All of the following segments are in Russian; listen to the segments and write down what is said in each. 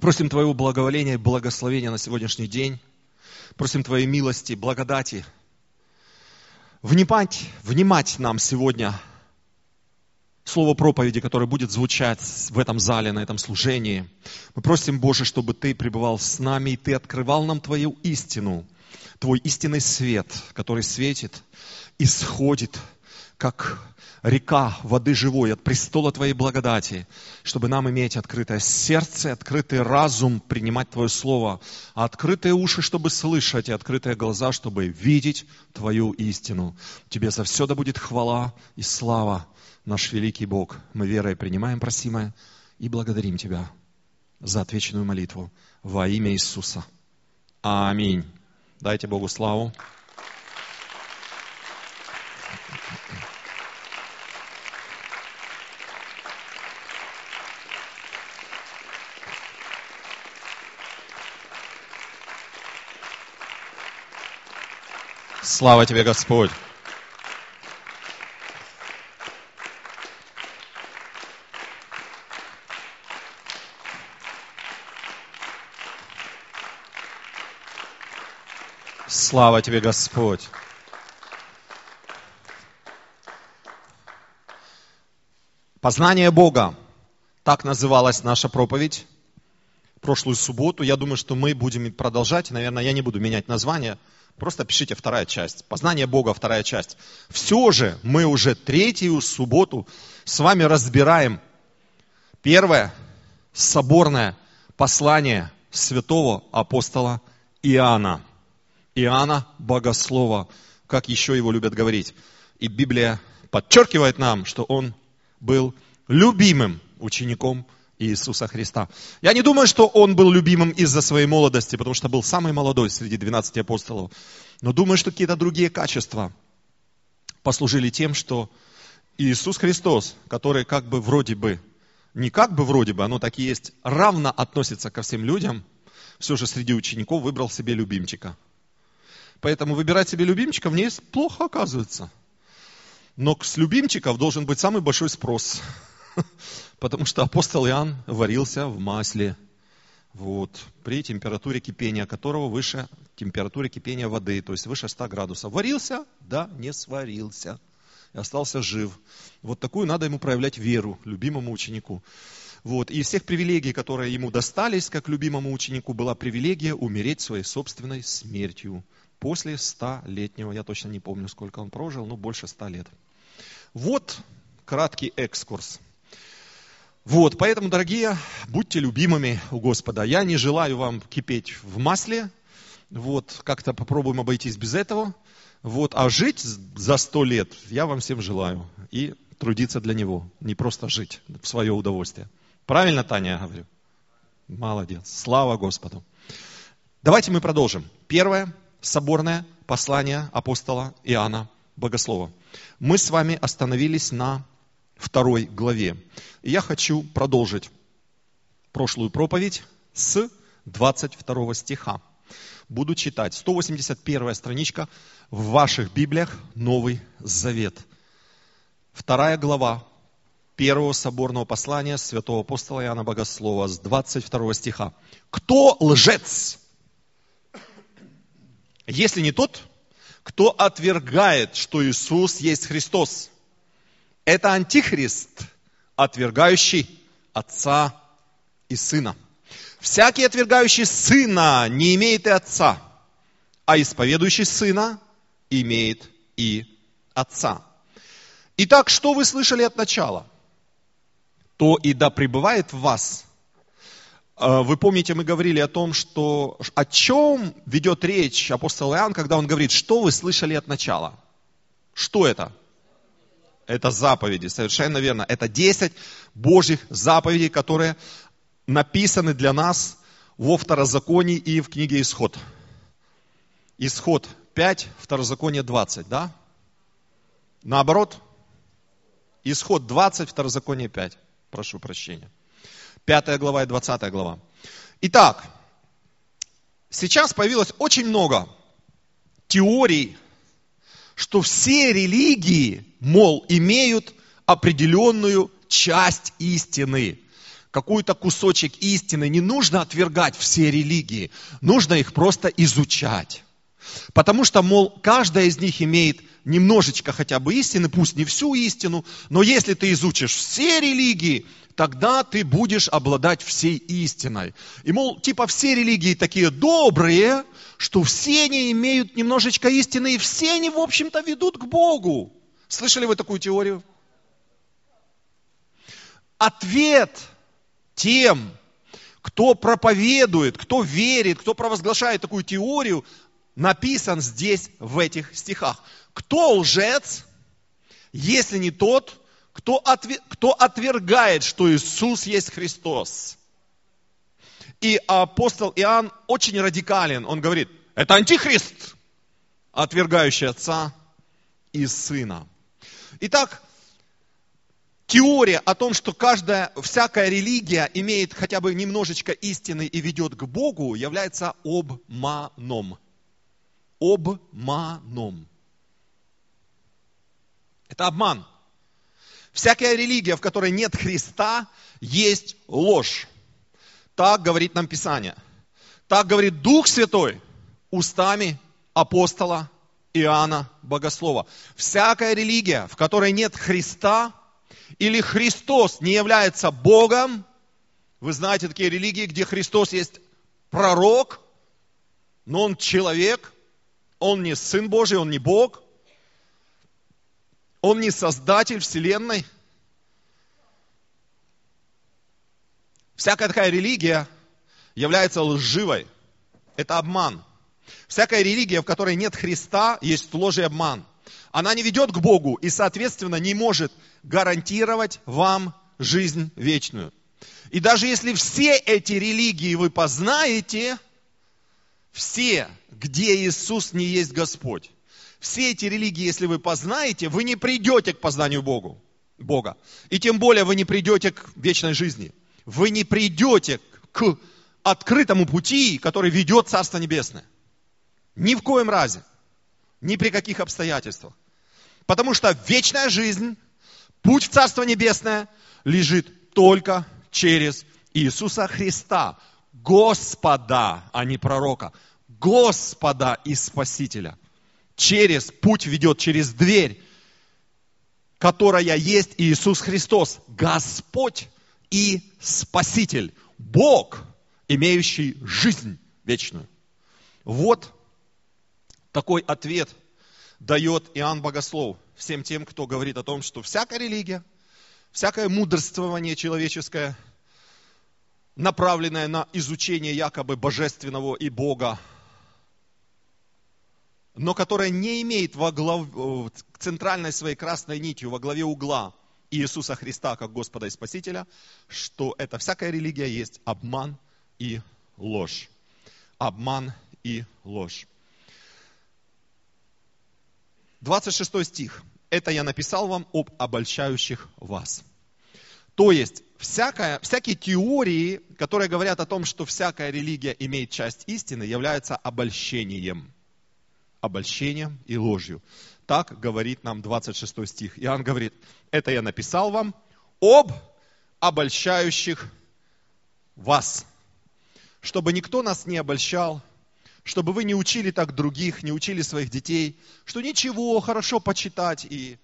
Просим Твоего благоволения и благословения на сегодняшний день. Просим Твоей милости, благодати. Внимать нам сегодня слово проповеди, которое будет звучать в этом зале, на этом служении. Мы просим, Боже, чтобы Ты пребывал с нами, и Ты открывал нам Твою истину, Твой истинный свет, который светит, исходит, как река воды живой от престола Твоей благодати, чтобы нам иметь открытое сердце, открытый разум, принимать Твое Слово, а открытые уши, чтобы слышать, и открытые глаза, чтобы видеть Твою истину. Тебе за все да будет хвала и слава, наш великий Бог. Мы верой принимаем просимое и благодарим Тебя за отвеченную молитву во имя Иисуса. Аминь. Дайте Богу славу. Слава Тебе, Господь! Слава Тебе, Господь! Познание Бога. Так называлась наша проповедь прошлую субботу. Я думаю, что мы будем продолжать. Наверное, я не буду менять название. Просто пишите вторая часть. Познание Бога, вторая часть. Все же мы уже третью субботу с вами разбираем первое соборное послание святого апостола Иоанна. Иоанна Богослова, как еще его любят говорить. И Библия подчеркивает нам, что он был любимым учеником Иисуса Христа. Я не думаю, что он был любимым из-за своей молодости, потому что был самый молодой среди 12 апостолов. Но думаю, что какие-то другие качества послужили тем, что Иисус Христос, который как бы вроде бы, не как бы вроде бы, оно так и есть, равно относится ко всем людям, все же среди учеников выбрал себе любимчика. Поэтому выбирать себе любимчиков не есть плохо, оказывается. Но с любимчиков должен быть самый большой спрос. Потому что апостол Иоанн варился в масле. При температуре кипения которого выше температуры кипения воды, то есть выше 100 градусов. Варился, да, не сварился. И остался жив. Такую надо ему проявлять веру, любимому ученику. И из всех привилегий, которые ему достались, как любимому ученику, была привилегия умереть своей собственной смертью. После 100-летнего, я точно не помню, сколько он прожил, но больше 100 лет. Краткий экскурс. Поэтому, дорогие, будьте любимыми у Господа. Я не желаю вам кипеть в масле. Как-то попробуем обойтись без этого. А жить за 100 лет я вам всем желаю. И трудиться для Него. Не просто жить в свое удовольствие. Правильно, Таня, я говорю? Молодец. Слава Господу. Давайте мы продолжим. Первое соборное послание апостола Иоанна Богослова. Мы с вами остановились на 2 главе. И я хочу продолжить прошлую проповедь с 22 стиха. Буду читать. 181 страничка в ваших Библиях, Новый Завет. 2 глава 1 соборного послания святого апостола Иоанна Богослова с 22 стиха. Кто лжец? Если не тот, кто отвергает, что Иисус есть Христос. Это антихрист, отвергающий Отца и Сына. Всякий, отвергающий Сына, не имеет и Отца, а исповедующий Сына имеет и Отца. Итак, что вы слышали от начала, то и да пребывает в вас. Вы помните, мы говорили о том, что о чем ведет речь апостол Иоанн, когда он говорит, что вы слышали от начала. Что это? Это заповеди, совершенно верно. Это 10 Божьих заповедей, которые написаны для нас во Второзаконии и в книге Исход. Исход 5, Второзаконие 20, да? Наоборот? Исход 20, Второзаконие 5. Прошу прощения. 5 глава и 20 глава. Итак, сейчас появилось очень много теорий, что все религии, мол, имеют определенную часть истины. какой-то кусочек истины, не нужно отвергать все религии, нужно их просто изучать. Потому что, мол, каждая из них имеет немножечко хотя бы истины, пусть не всю истину, но если ты изучишь все религии, тогда ты будешь обладать всей истиной. И, мол, типа все религии такие добрые, что все они имеют немножечко истины, и все они, в общем-то, ведут к Богу. Слышали вы такую теорию? Ответ тем, кто проповедует, кто верит, кто провозглашает такую теорию, написан здесь, в этих стихах. Кто лжец, если не тот, кто отвергает, что Иисус есть Христос? И апостол Иоанн очень радикален. Он говорит, это антихрист, отвергающий Отца и Сына. Итак, теория о том, что всякая религия имеет хотя бы немножечко истины и ведет к Богу, является обманом. Обманом. Это обман. Всякая религия, в которой нет Христа, есть ложь. Так говорит нам Писание. Так говорит Дух Святой устами апостола Иоанна Богослова. Всякая религия, в которой нет Христа, или Христос не является Богом, вы знаете такие религии, где Христос есть пророк, но Он человек, Он не Сын Божий, Он не Бог, Он не Создатель Вселенной. Всякая такая религия является лживой. Это обман. Всякая религия, в которой нет Христа, есть ложь и обман. Она не ведет к Богу и, соответственно, не может гарантировать вам жизнь вечную. И даже если все эти религии вы познаете, все, где Иисус не есть Господь, все эти религии, если вы познаете, вы не придете к познанию Бога. И тем более вы не придете к вечной жизни. Вы не придете к открытому пути, который ведет Царство Небесное. Ни в коем разе. Ни при каких обстоятельствах. Потому что вечная жизнь, путь в Царство Небесное лежит только через Иисуса Христа, Господа, а не пророка, Господа и Спасителя. Путь ведет через дверь, которая есть Иисус Христос, Господь и Спаситель, Бог, имеющий жизнь вечную. Вот такой ответ дает Иоанн Богослов всем тем, кто говорит о том, что всякая религия, всякое мудрствование человеческое, направленное на изучение якобы божественного и Бога, но которое не имеет центральной своей красной нитью во главе угла Иисуса Христа как Господа и Спасителя, что это всякая религия есть обман и ложь. Обман и ложь. 26 стих. Это я написал вам об обольщающих вас. То есть, всякие теории, которые говорят о том, что всякая религия имеет часть истины, являются обольщением. Обольщением и ложью. Так говорит нам 26 стих. Иоанн говорит, это я написал вам об обольщающих вас. Чтобы никто нас не обольщал, чтобы вы не учили так других, не учили своих детей, что ничего, хорошо почитать и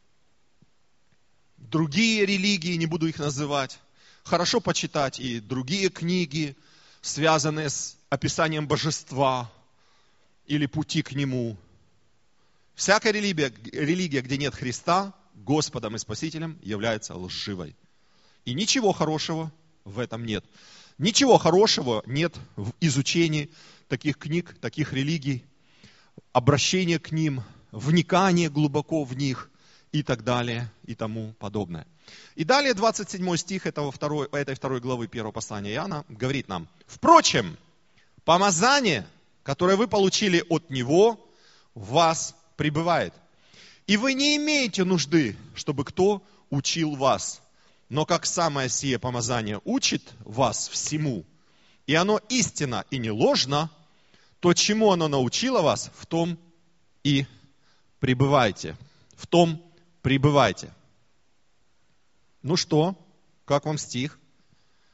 другие религии, не буду их называть, хорошо почитать и другие книги, связанные с описанием божества или пути к Нему. Всякая религия, где нет Христа, Господом и Спасителем, является лживой. И ничего хорошего в этом нет. Ничего хорошего нет в изучении таких книг, таких религий, обращения к ним, вникания глубоко в них и так далее и тому подобное. И далее 27 стих этой второй главы 1 послания Иоанна говорит нам, впрочем, помазание, которое вы получили от Него, в вас пребывает. И вы не имеете нужды, чтобы кто учил вас. Но как самое сие помазание учит вас всему, и оно истинно и не ложно, то чему оно научило вас, в том и пребывайте. В том пребывайте. Ну что, как вам стих?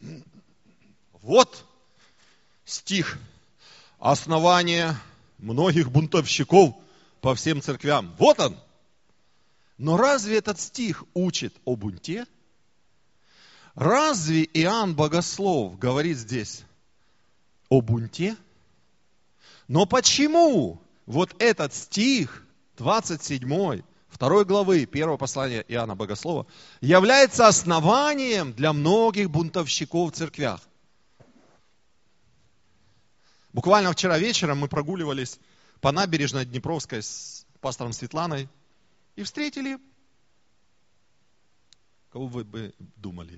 Вот стих основания многих бунтовщиков по всем церквям. Вот он. Но разве этот стих учит о бунте? Разве Иоанн Богослов говорит здесь о бунте? Но почему вот этот стих, 27, 2 главы 1 послания Иоанна Богослова, является основанием для многих бунтовщиков в церквях? Буквально вчера вечером мы прогуливались по набережной Днепровской с пастором Светланой и встретили, кого вы бы думали,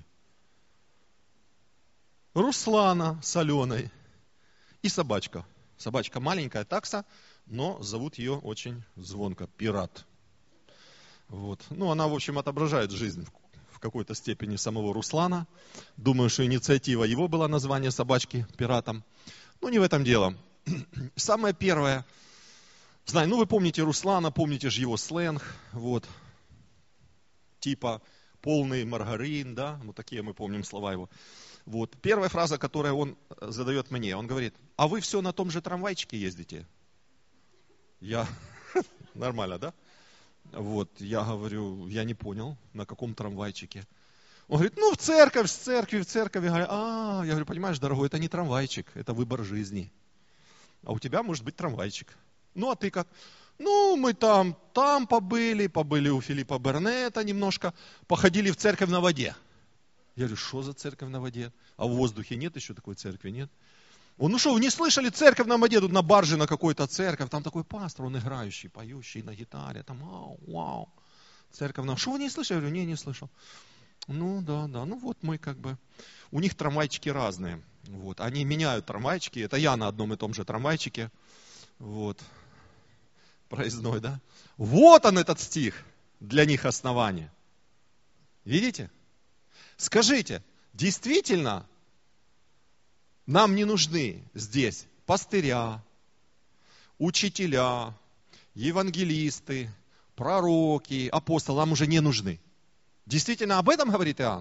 Руслана с Аленой и собачка. Собачка маленькая, такса, но зовут ее очень звонко, Пират. Вот. Ну, она, в общем, отображает жизнь в какой-то степени самого Руслана. Думаю, что инициатива его была название собачки Пиратом. Ну, не в этом дело. Самое первое, знаю, ну вы помните Руслана, помните же его сленг, вот, типа полный маргарин, да, вот такие мы помним слова его. Вот, первая фраза, которую он задает мне, он говорит: а вы все на том же трамвайчике ездите? Я, нормально, да? Вот, я говорю, я не понял, на каком трамвайчике. Он говорит, ну в церковь, с церкви, в церковь. Я говорю, понимаешь, дорогой, это не трамвайчик, это выбор жизни. А у тебя может быть трамвайчик. Ну, а ты как? Ну, мы там побыли у Филиппа Бернета немножко, походили в церковь на воде. Я говорю, что за церковь на воде? А в воздухе нет еще такой церкви, нет? Он, ну что, вы не слышали церковь на воде, тут на барже на какой-то церковь, там такой пастор, он играющий, поющий на гитаре, там, вау, церковь на... Что вы не слышали? Я говорю, не слышал. Ну, да, ну вот мы как бы, у них трамвайчики разные, вот, они меняют трамвайчики, это я на одном и том же трамвайчике, вот, проездной, да. Вот он этот стих, для них основание. Видите? Скажите, действительно, нам не нужны здесь пастыря, учителя, евангелисты, пророки, апостолы, нам уже не нужны. Действительно, об этом говорит Иоанн?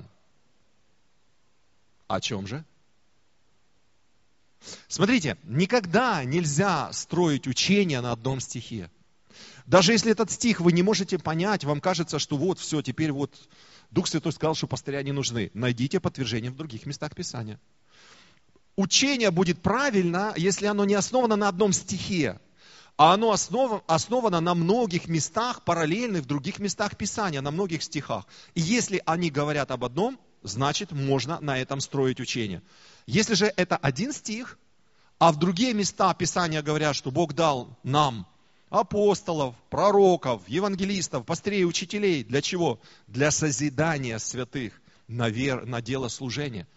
О чем же? Смотрите, никогда нельзя строить учение на одном стихе. Даже если этот стих вы не можете понять, вам кажется, что вот все, теперь вот Дух Святой сказал, что пастыря не нужны. Найдите подтверждение в других местах Писания. Учение будет правильно, если оно не основано на одном стихе, а оно основано на многих местах, параллельных в других местах Писания, на многих стихах. И если они говорят об одном, значит, можно на этом строить учение. Если же это один стих, а в другие места Писания говорят, что Бог дал нам апостолов, пророков, евангелистов, пастырей, учителей. Для чего? Для созидания святых на дело служения.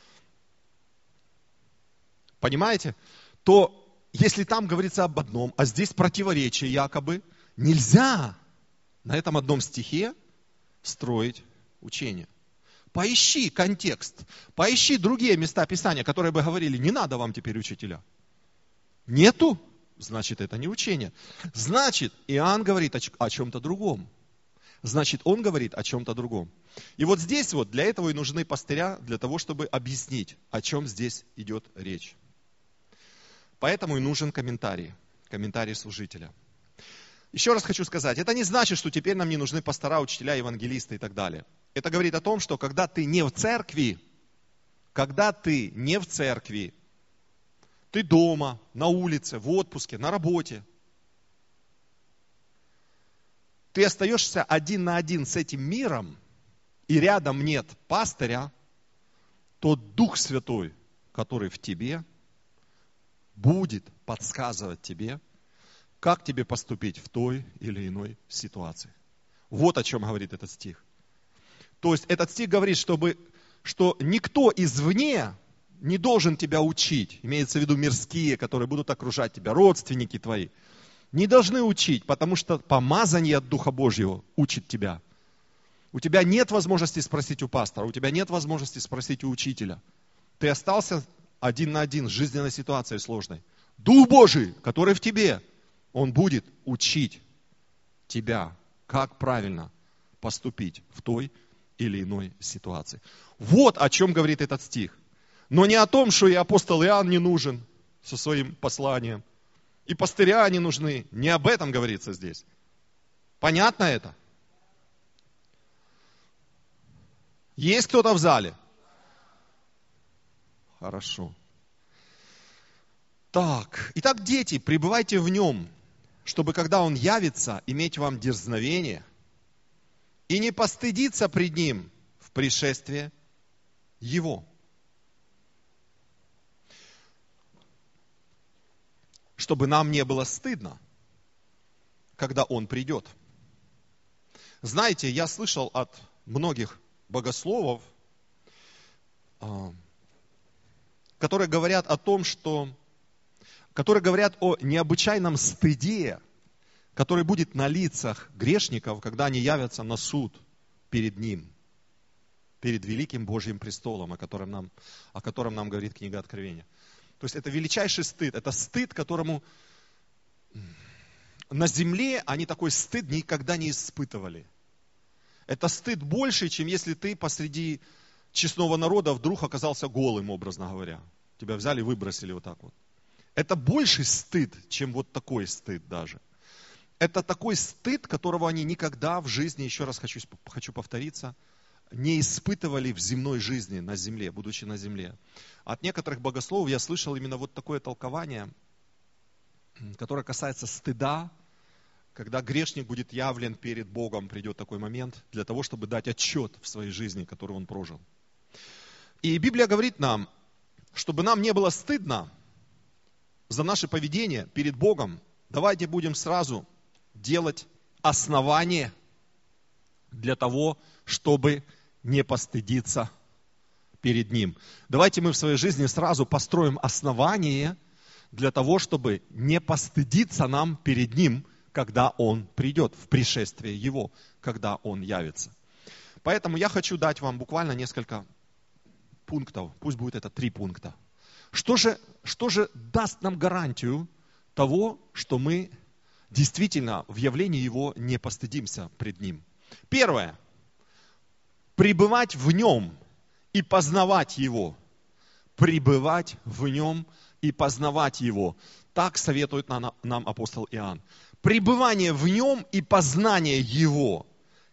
Понимаете? То если там говорится об одном, а здесь противоречие якобы, нельзя на этом одном стихе строить учение. Поищи контекст, поищи другие места Писания, которые бы говорили, не надо вам теперь учителя. Нету? Значит, это не учение. Значит, Иоанн говорит о чем-то другом. Значит, он говорит о чем-то другом. И вот здесь вот для этого и нужны пастыря, для того, чтобы объяснить, о чем здесь идет речь. Поэтому и нужен комментарий служителя. Еще раз хочу сказать, это не значит, что теперь нам не нужны пастора, учителя, евангелисты и так далее. Это говорит о том, что когда ты не в церкви, ты дома, на улице, в отпуске, на работе, ты остаешься один на один с этим миром, и рядом нет пастыря, то Дух Святой, который в тебе, будет подсказывать тебе, как тебе поступить в той или иной ситуации. Вот о чем говорит этот стих. То есть этот стих говорит, что никто извне не должен тебя учить. Имеется в виду мирские, которые будут окружать тебя, родственники твои. Не должны учить, потому что помазание от Духа Божьего учит тебя. У тебя нет возможности спросить у пастора, у тебя нет возможности спросить у учителя. Ты остался один на один с жизненной ситуацией сложной. Дух Божий, который в тебе, он будет учить тебя, как правильно поступить в той или иной ситуации. Вот о чем говорит этот стих. Но не о том, что и апостол Иоанн не нужен со своим посланием, и пастыря не нужны. Не об этом говорится здесь. Понятно это? Есть кто-то в зале? Хорошо. Так, итак, дети, пребывайте в нем, чтобы, когда он явится, иметь вам дерзновение и не постыдиться пред ним в пришествии его. Чтобы нам не было стыдно, когда он придет. Знаете, я слышал от многих богословов, которые говорят о том, которые говорят о необычайном стыде, который будет на лицах грешников, когда они явятся на суд перед Ним, перед великим Божьим престолом, о котором нам говорит книга Откровения. То есть это величайший стыд, это стыд, которому на земле они такой стыд никогда не испытывали. Это стыд больше, чем если ты посреди честного народа вдруг оказался голым, образно говоря. Тебя взяли и выбросили вот так вот. Это больший стыд, чем вот такой стыд даже. Это такой стыд, которого они никогда в жизни, еще раз хочу повториться, не испытывали в земной жизни на земле, будучи на земле. От некоторых богословов я слышал именно вот такое толкование, которое касается стыда, когда грешник будет явлен перед Богом, придет такой момент, для того, чтобы дать отчет в своей жизни, которую он прожил. И Библия говорит нам, чтобы нам не было стыдно за наше поведение перед Богом, давайте будем сразу делать основание для того, чтобы не постыдиться перед Ним. Давайте мы в своей жизни сразу построим основание для того, чтобы не постыдиться нам перед Ним, когда Он придет, в пришествие Его, когда Он явится. Поэтому я хочу дать вам буквально несколько пунктов, пусть будет это 3 пункта. Что же даст нам гарантию того, что мы действительно в явлении Его не постыдимся пред Ним? Первое. Пребывать в Нем и познавать Его. Пребывать в Нем и познавать Его. Так советует нам апостол Иоанн. Пребывание в Нем и познание Его.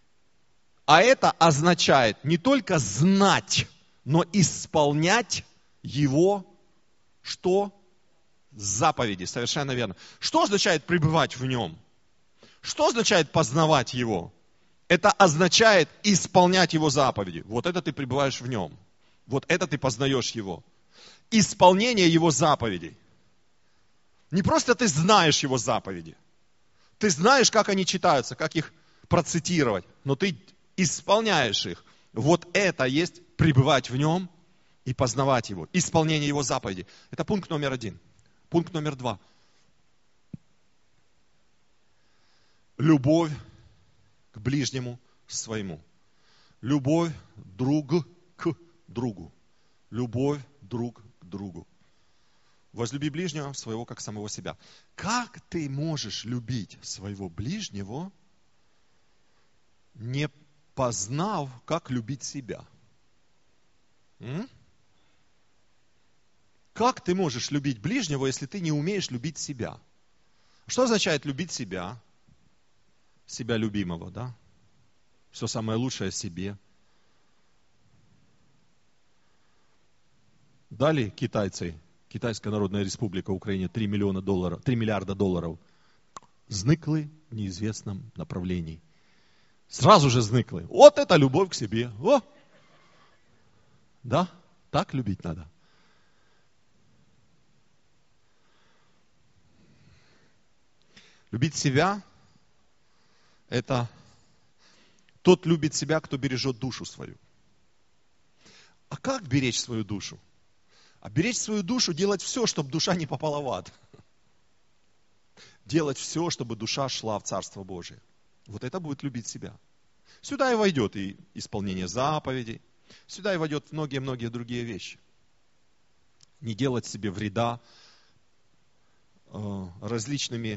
А это означает не только знать, но исполнять Его, что? Заповеди, совершенно верно. Что означает пребывать в Нем? Что означает познавать Его? Это означает исполнять Его заповеди. Вот это ты пребываешь в Нем. Вот это ты познаешь Его. Исполнение Его заповедей. Не просто ты знаешь Его заповеди. Ты знаешь, как они читаются, как их процитировать, но ты исполняешь их. Вот это есть пребывать в Нем и познавать Его. Исполнение Его заповедей. Это пункт номер 1. Пункт номер 2. Любовь к ближнему своему. Любовь друг к другу. Любовь друг к другу. Возлюби ближнего своего, как самого себя. Как ты можешь любить своего ближнего, не познав, как любить себя? Как ты можешь любить ближнего, если ты не умеешь любить себя? Что означает любить себя? Себя любимого, да? Все самое лучшее о себе. Дали китайцы, Китайская Народная Республика Украине, $3 миллиарда долларов. Зникли в неизвестном направлении. Сразу же зникли. Вот это любовь к себе. О! Да, так любить надо. Любить себя – это тот любит себя, кто бережет душу свою. А как беречь свою душу? А беречь свою душу, делать все, чтобы душа не попала в ад. Делать все, чтобы душа шла в Царство Божие. Вот это будет любить себя. Сюда и войдет и исполнение заповедей. Сюда и войдет многие-многие другие вещи. Не делать себе вреда различными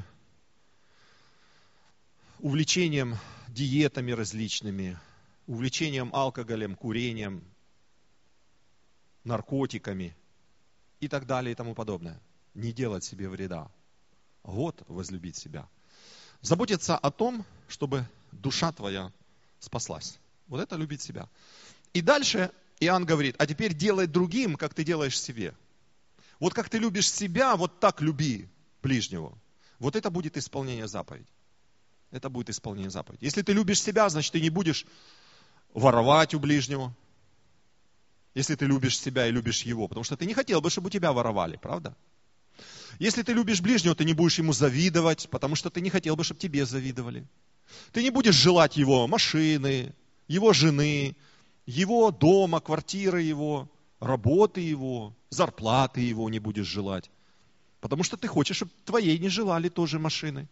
увлечением диетами различными, увлечением алкоголем, курением. наркотиками и так далее и тому подобное. Не делать себе вреда. Вот возлюбить себя. Заботиться о том, чтобы душа твоя спаслась. Вот это любить себя. И дальше Иоанн говорит, а теперь делай другим, как ты делаешь себе. Вот как ты любишь себя, вот так люби ближнего. Вот это будет исполнение заповеди. Это будет исполнение заповеди. Если ты любишь себя, значит ты не будешь воровать у ближнего. Если ты любишь себя и любишь его. Потому что ты не хотел бы, чтобы у тебя воровали, правда? Если ты любишь ближнего, ты не будешь ему завидовать, потому что ты не хотел бы, чтобы тебе завидовали. Ты не будешь желать его машины, его жены, его дома, квартиры его, работы его, зарплаты его не будешь желать. Потому что ты хочешь, чтобы твоей не желали тоже машины.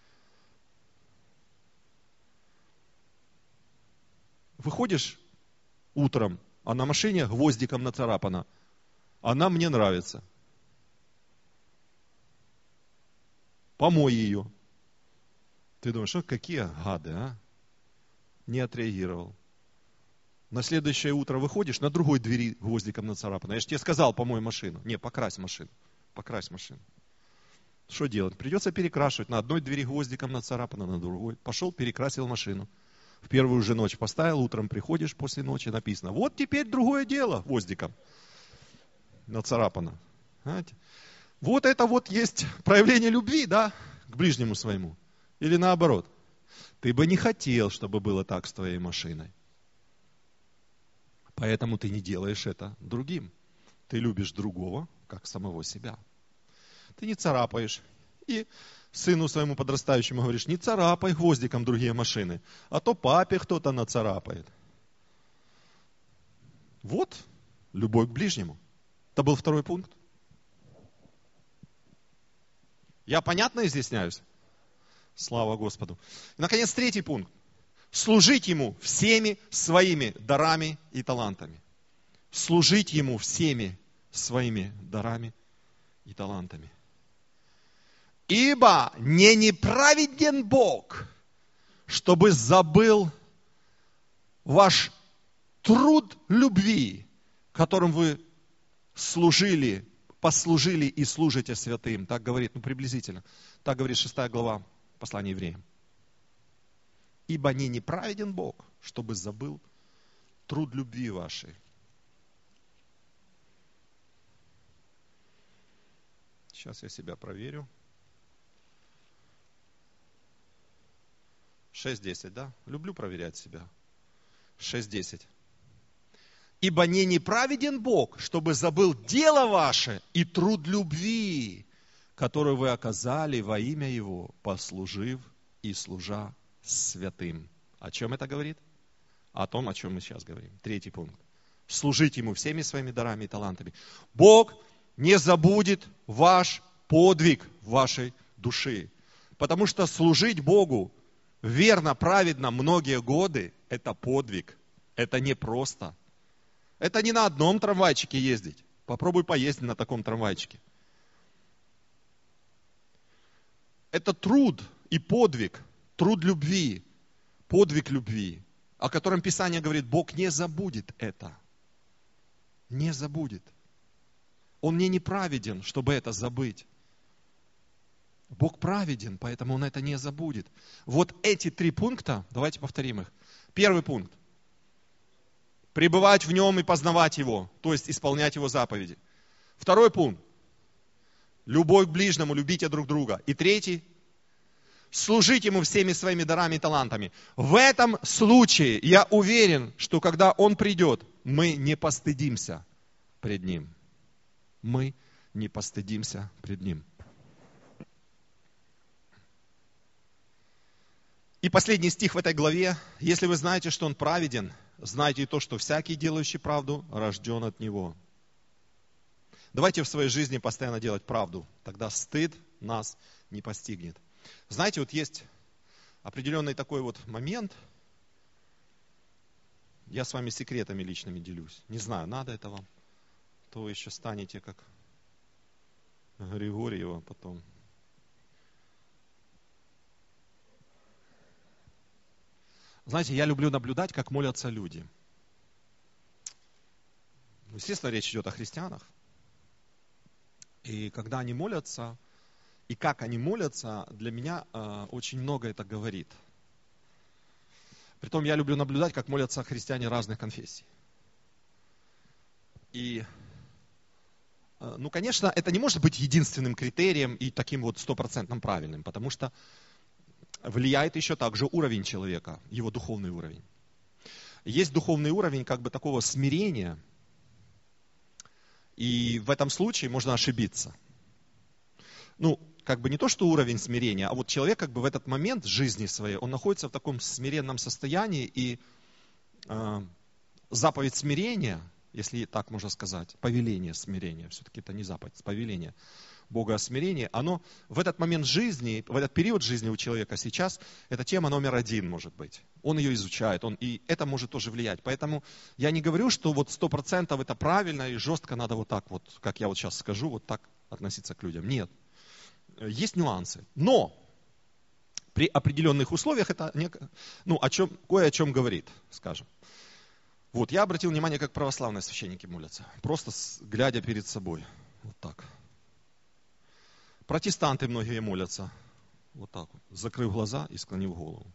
Выходишь утром, а на машине гвоздиком нацарапано. Она мне нравится. Помой ее. Ты думаешь, что какие гады, а? Не отреагировал. На следующее утро выходишь, на другой двери гвоздиком нацарапано. Я же тебе сказал, помой машину. Не, покрась машину. Покрась машину. Что делать? Придется перекрашивать. На одной двери гвоздиком нацарапано, на другой. Пошел, перекрасил машину. В первую же ночь поставил, утром приходишь, после ночи написано. Вот теперь другое дело гвоздиком нацарапано. Знаете? Вот это вот есть проявление любви, да, к ближнему своему. Или наоборот. Ты бы не хотел, чтобы было так с твоей машиной. Поэтому ты не делаешь это другим. Ты любишь другого, как самого себя. Ты не царапаешь. И сыну своему подрастающему говоришь, не царапай гвоздиком другие машины, а то папе кто-то нацарапает. Вот любовь к ближнему. Это был второй пункт. Я понятно изъясняюсь? Слава Господу. И, наконец, третий пункт. Служить Ему всеми своими дарами и талантами. Служить Ему всеми своими дарами и талантами. Ибо не неправеден Бог, чтобы забыл ваш труд любви, которым вы служили, послужили и служите святым. Так говорит, приблизительно. Так говорит 6 глава послания евреям. Ибо не неправеден Бог, чтобы забыл труд любви вашей. Сейчас я себя проверю. 6:10, да? Люблю проверять себя. 6:10. Ибо не неправеден Бог, чтобы забыл дело ваше и труд любви, который вы оказали во имя Его, послужив и служа святым. О чем это говорит? О том, о чем мы сейчас говорим. Третий пункт. Служить Ему всеми своими дарами и талантами. Бог не забудет ваш подвиг вашей души. Потому что служить Богу верно, праведно многие годы – это подвиг. Это не просто. Это не на одном трамвайчике ездить. Попробуй поездить на таком трамвайчике. Это труд и подвиг, труд любви, подвиг любви, о котором Писание говорит, Бог не забудет это. Не забудет. Он не неправеден, чтобы это забыть. Бог праведен, поэтому Он это не забудет. Вот эти 3 пункта, давайте повторим их. Первый пункт. Пребывать в Нем и познавать Его, то есть исполнять Его заповеди. Второй пункт. Любовь к ближнему, любите друг друга. И третий. Служить Ему всеми своими дарами и талантами. В этом случае я уверен, что когда Он придет, мы не постыдимся пред Ним. Мы не постыдимся пред Ним. И последний стих в этой главе. Если вы знаете, что Он праведен, знайте и то, что всякий, делающий правду, рожден от Него. Давайте в своей жизни постоянно делать правду. Тогда стыд нас не постигнет. Знаете, вот есть определенный такой вот момент. Я с вами секретами личными делюсь. Не знаю, надо это вам. То вы еще станете как Григорьева потом. Знаете, я люблю наблюдать, как молятся люди. Естественно, речь идет о христианах. И когда они молятся, и как они молятся, для меня очень много это говорит. Притом я люблю наблюдать, как молятся христиане разных конфессий. И, ну, конечно, это не может быть единственным критерием и таким вот стопроцентным правильным, потому что влияет еще также уровень человека, его духовный уровень. Есть духовный уровень как бы такого смирения, и в этом случае можно ошибиться. Ну, как бы не то, что уровень смирения, а вот человек как бы в этот момент жизни своей, он находится в таком смиренном состоянии, и заповедь смирения, если так можно сказать, повеление смирения, все-таки это не заповедь, повеление Бога о смирении, оно в этот момент жизни, в этот период жизни у человека сейчас, это тема номер 1 может быть. Он ее изучает, и это может тоже влиять. Поэтому я не говорю, что вот 100% это правильно и жестко надо вот так вот, как я вот сейчас скажу, вот так относиться к людям. Нет. Есть нюансы. Но при определенных условиях это кое о чем говорит, скажем. Вот, я обратил внимание, как православные священники молятся. Просто глядя перед собой. Вот так. Протестанты многие молятся. Вот так вот. Закрыв глаза и склонив голову.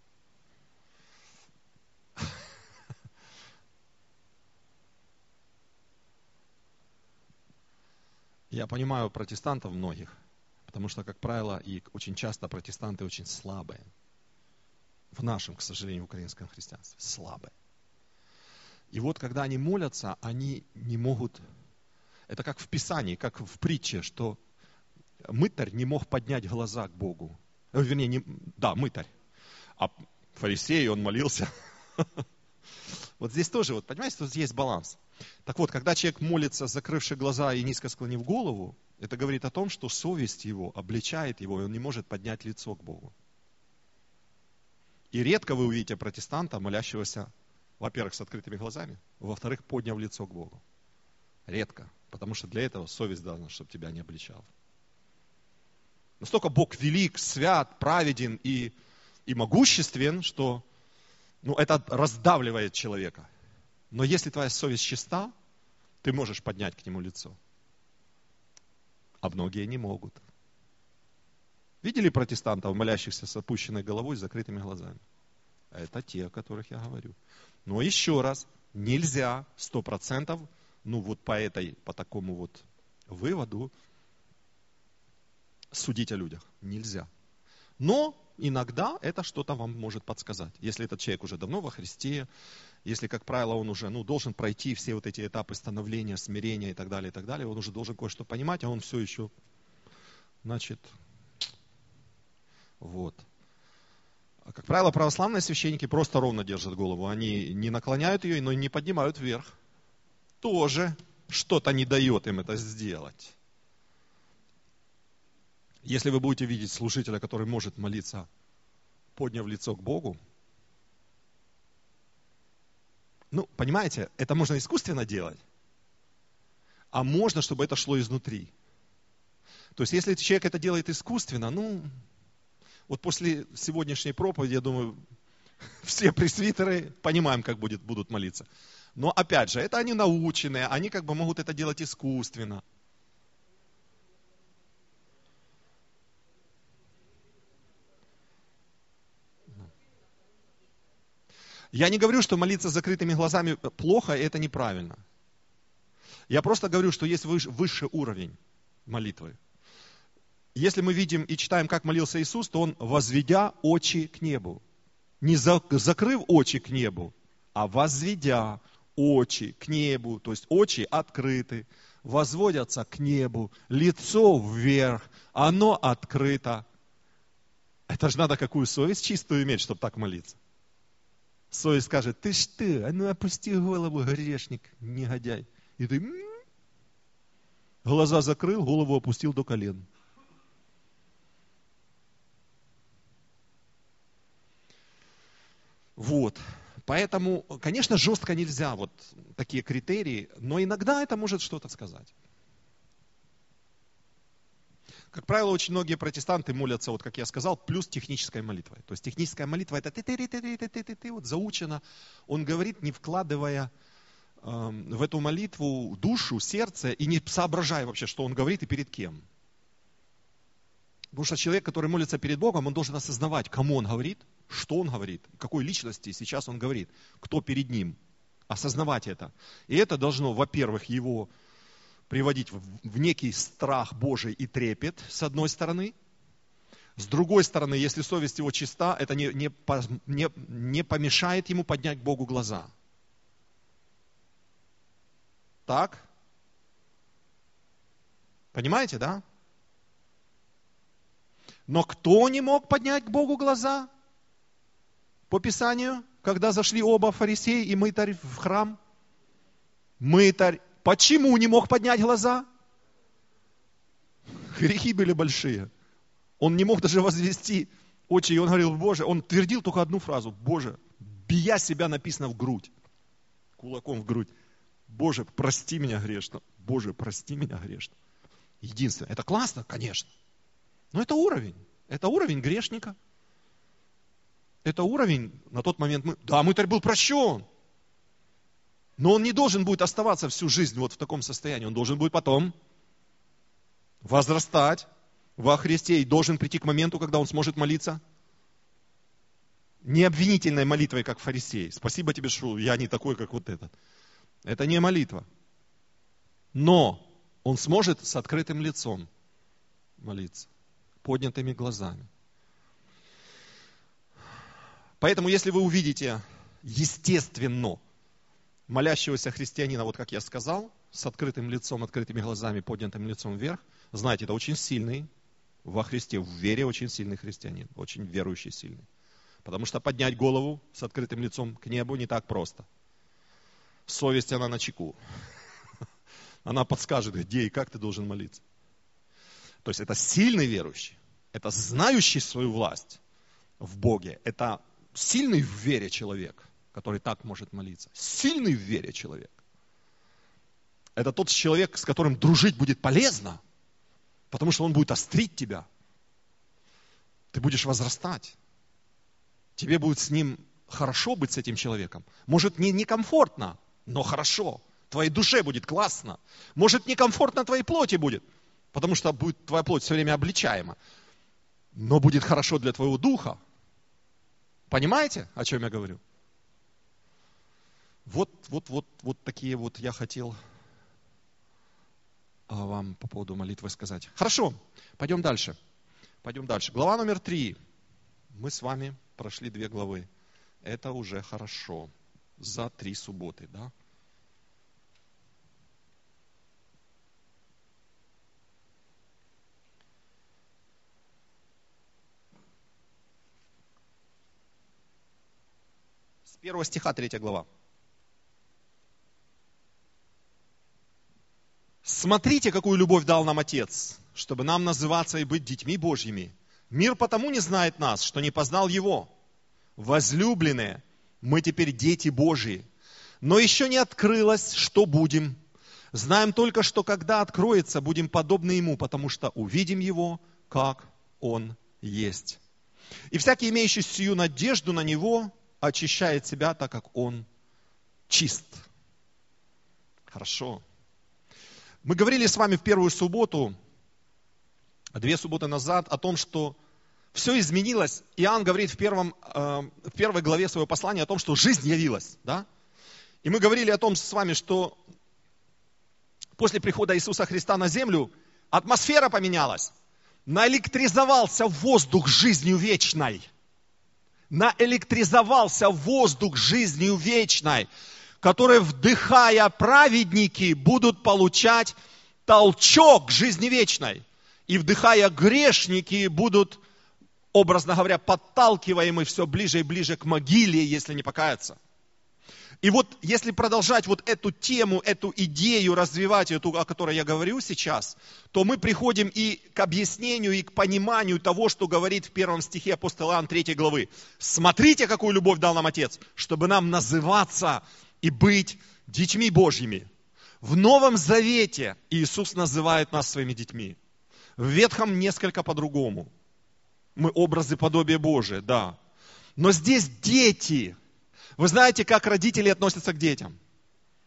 Я понимаю протестантов многих. Потому что, как правило, и очень часто протестанты очень слабые. В нашем, к сожалению, украинском христианстве. Слабые. И вот, когда они молятся, они не могут... Это как в Писании, как в притче, что мытарь не мог поднять глаза к Богу. Мытарь. А фарисей, он молился. Вот здесь тоже, вот, понимаете, тут есть баланс. Так вот, когда человек молится, закрывши глаза и низко склонив голову, это говорит о том, что совесть его обличает его, и он не может поднять лицо к Богу. И редко вы увидите протестанта, молящегося, во-первых, с открытыми глазами, во-вторых, подняв лицо к Богу. Редко, потому что для этого совесть должна, чтобы тебя не обличала. Настолько Бог велик, свят, праведен и могуществен, что это раздавливает человека. Но если твоя совесть чиста, ты можешь поднять к нему лицо. А многие не могут. Видели протестантов, молящихся с опущенной головой, с закрытыми глазами? Это те, о которых я говорю. Но еще раз, нельзя 100%, по такому вот выводу судить о людях. Нельзя. Но иногда это что-то вам может подсказать. Если этот человек уже давно во Христе, если, как правило, он уже должен пройти все вот эти этапы становления, смирения и так далее, он уже должен кое-что понимать, а он все еще, вот. Как правило, православные священники просто ровно держат голову. Они не наклоняют ее, но и не поднимают вверх. Тоже что-то не дает им это сделать. Если вы будете видеть служителя, который может молиться, подняв лицо к Богу, понимаете, это можно искусственно делать, а можно, чтобы это шло изнутри. То есть, если человек это делает искусственно, вот после сегодняшней проповеди, я думаю, все пресвитеры понимаем, как будут молиться. Но опять же, это они наученные, они как бы могут это делать искусственно. Я не говорю, что молиться с закрытыми глазами плохо, и это неправильно. Я просто говорю, что есть высший уровень молитвы. Если мы видим и читаем, как молился Иисус, то Он, возведя очи к небу. Не закрыв очи к небу, а возведя очи к небу. То есть очи открыты, возводятся к небу, лицо вверх, оно открыто. Это же надо какую совесть чистую иметь, чтобы так молиться. Совесть скажет: ты что, опусти голову, грешник, негодяй. И ты глаза закрыл, голову опустил до колен. Вот. Поэтому, конечно, жестко нельзя вот такие критерии, но иногда это может что-то сказать. Как правило, очень многие протестанты молятся, вот как я сказал, плюс технической молитвой. То есть техническая молитва — это ты вот заучено. Он говорит, не вкладывая в эту молитву душу, сердце и не соображая вообще, что он говорит и перед кем. Потому что человек, который молится перед Богом, он должен осознавать, кому он говорит, что он говорит, какой личности сейчас он говорит, кто перед ним. Осознавать это. И это должно, во-первых, его приводить в некий страх Божий и трепет, с одной стороны. С другой стороны, если совесть его чиста, это не помешает ему поднять к Богу глаза. Так? Понимаете, да? Но кто не мог поднять к Богу глаза? По Писанию, когда зашли оба фарисей и мытарь в храм. Мытарь. Почему не мог поднять глаза? Грехи были большие. Он не мог даже возвести очи, и он говорил, Боже, он твердил только одну фразу, Боже, бия себя написано в грудь, кулаком в грудь. Боже, прости меня грешно. Боже, прости меня грешно. Единственное. Это классно, конечно. Но это уровень грешника. Это уровень, на тот момент, мытарь был прощен. Но он не должен будет оставаться всю жизнь вот в таком состоянии. Он должен будет потом возрастать во Христе и должен прийти к моменту, когда он сможет молиться не обвинительной молитвой, как фарисей. Спасибо тебе, что я не такой, как вот этот. Это не молитва. Но он сможет с открытым лицом молиться, поднятыми глазами. Поэтому, если вы увидите естественно молящегося христианина, вот как я сказал, с открытым лицом, открытыми глазами, поднятым лицом вверх, знаете, это очень сильный во Христе, в вере очень сильный христианин, очень верующий сильный. Потому что поднять голову с открытым лицом к небу не так просто. Совесть, она на чеку. Она подскажет, где и как ты должен молиться. То есть это сильный верующий, это знающий свою власть в Боге, это сильный в вере человек, который так может молиться. Сильный в вере человек. Это тот человек, с которым дружить будет полезно, потому что он будет острить тебя. Ты будешь возрастать. Тебе будет с ним хорошо быть с этим человеком. Может, не комфортно, но хорошо. Твоей душе будет классно. Может, некомфортно твоей плоти будет, потому что будет твоя плоть все время обличаема. Но будет хорошо для твоего духа. Понимаете, о чем я говорю? Вот такие вот я хотел вам по поводу молитвы сказать. Хорошо, пойдем дальше. Глава номер 3. Мы с вами прошли 2 главы. Это уже хорошо. За 3 субботы, да? С 1 стиха 3 глава. Смотрите, какую любовь дал нам Отец, чтобы нам называться и быть детьми Божьими. Мир потому не знает нас, что не познал Его. Возлюбленные, мы теперь дети Божьи. Но еще не открылось, что будем. Знаем только, что когда откроется, будем подобны Ему, потому что увидим Его, как Он есть. И всякий, имеющий сию надежду на Него, очищает себя, так как Он чист. Хорошо. Мы говорили с вами в первую субботу, 2 субботы назад, о том, что все изменилось. Иоанн говорит в первой главе своего послания о том, что жизнь явилась. Да? И мы говорили о том с вами, что после прихода Иисуса Христа на землю атмосфера поменялась. Наэлектризовался воздух жизнью вечной. Наэлектризовался воздух жизнью вечной, который, вдыхая праведники, будут получать толчок жизни вечной. И вдыхая грешники, будут, образно говоря, подталкиваемы все ближе и ближе к могиле, если не покаяться. И вот если продолжать вот эту тему, эту идею развивать, эту, о которой я говорю сейчас, то мы приходим и к объяснению, и к пониманию того, что говорит в 1 стихе апостол Иоанн 3 главы. Смотрите, какую любовь дал нам Отец, чтобы нам называться и быть детьми Божьими. В Новом Завете Иисус называет нас своими детьми. В Ветхом несколько по-другому. Мы образы подобия Божия, да. Но здесь дети. Вы знаете, как родители относятся к детям?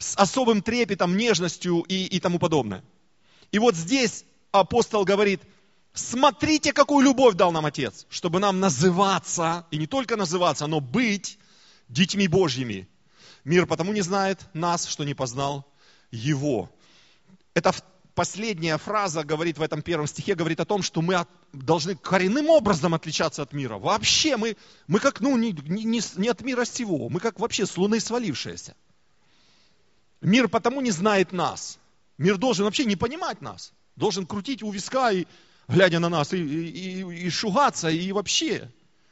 с особым трепетом, нежностью и тому подобное. И вот здесь апостол говорит, смотрите, какую любовь дал нам Отец, чтобы нам называться, и не только называться, но быть детьми Божьими. Мир потому не знает нас, что не познал Его. Это последняя фраза говорит в этом первом стихе, говорит о том, что мы должны коренным образом отличаться от мира. Вообще мы как, не от мира сего, мы как вообще с луны свалившиеся. Мир потому не знает нас. Мир должен вообще не понимать нас. Должен крутить у виска, и, глядя на нас, и шугаться, и вообще.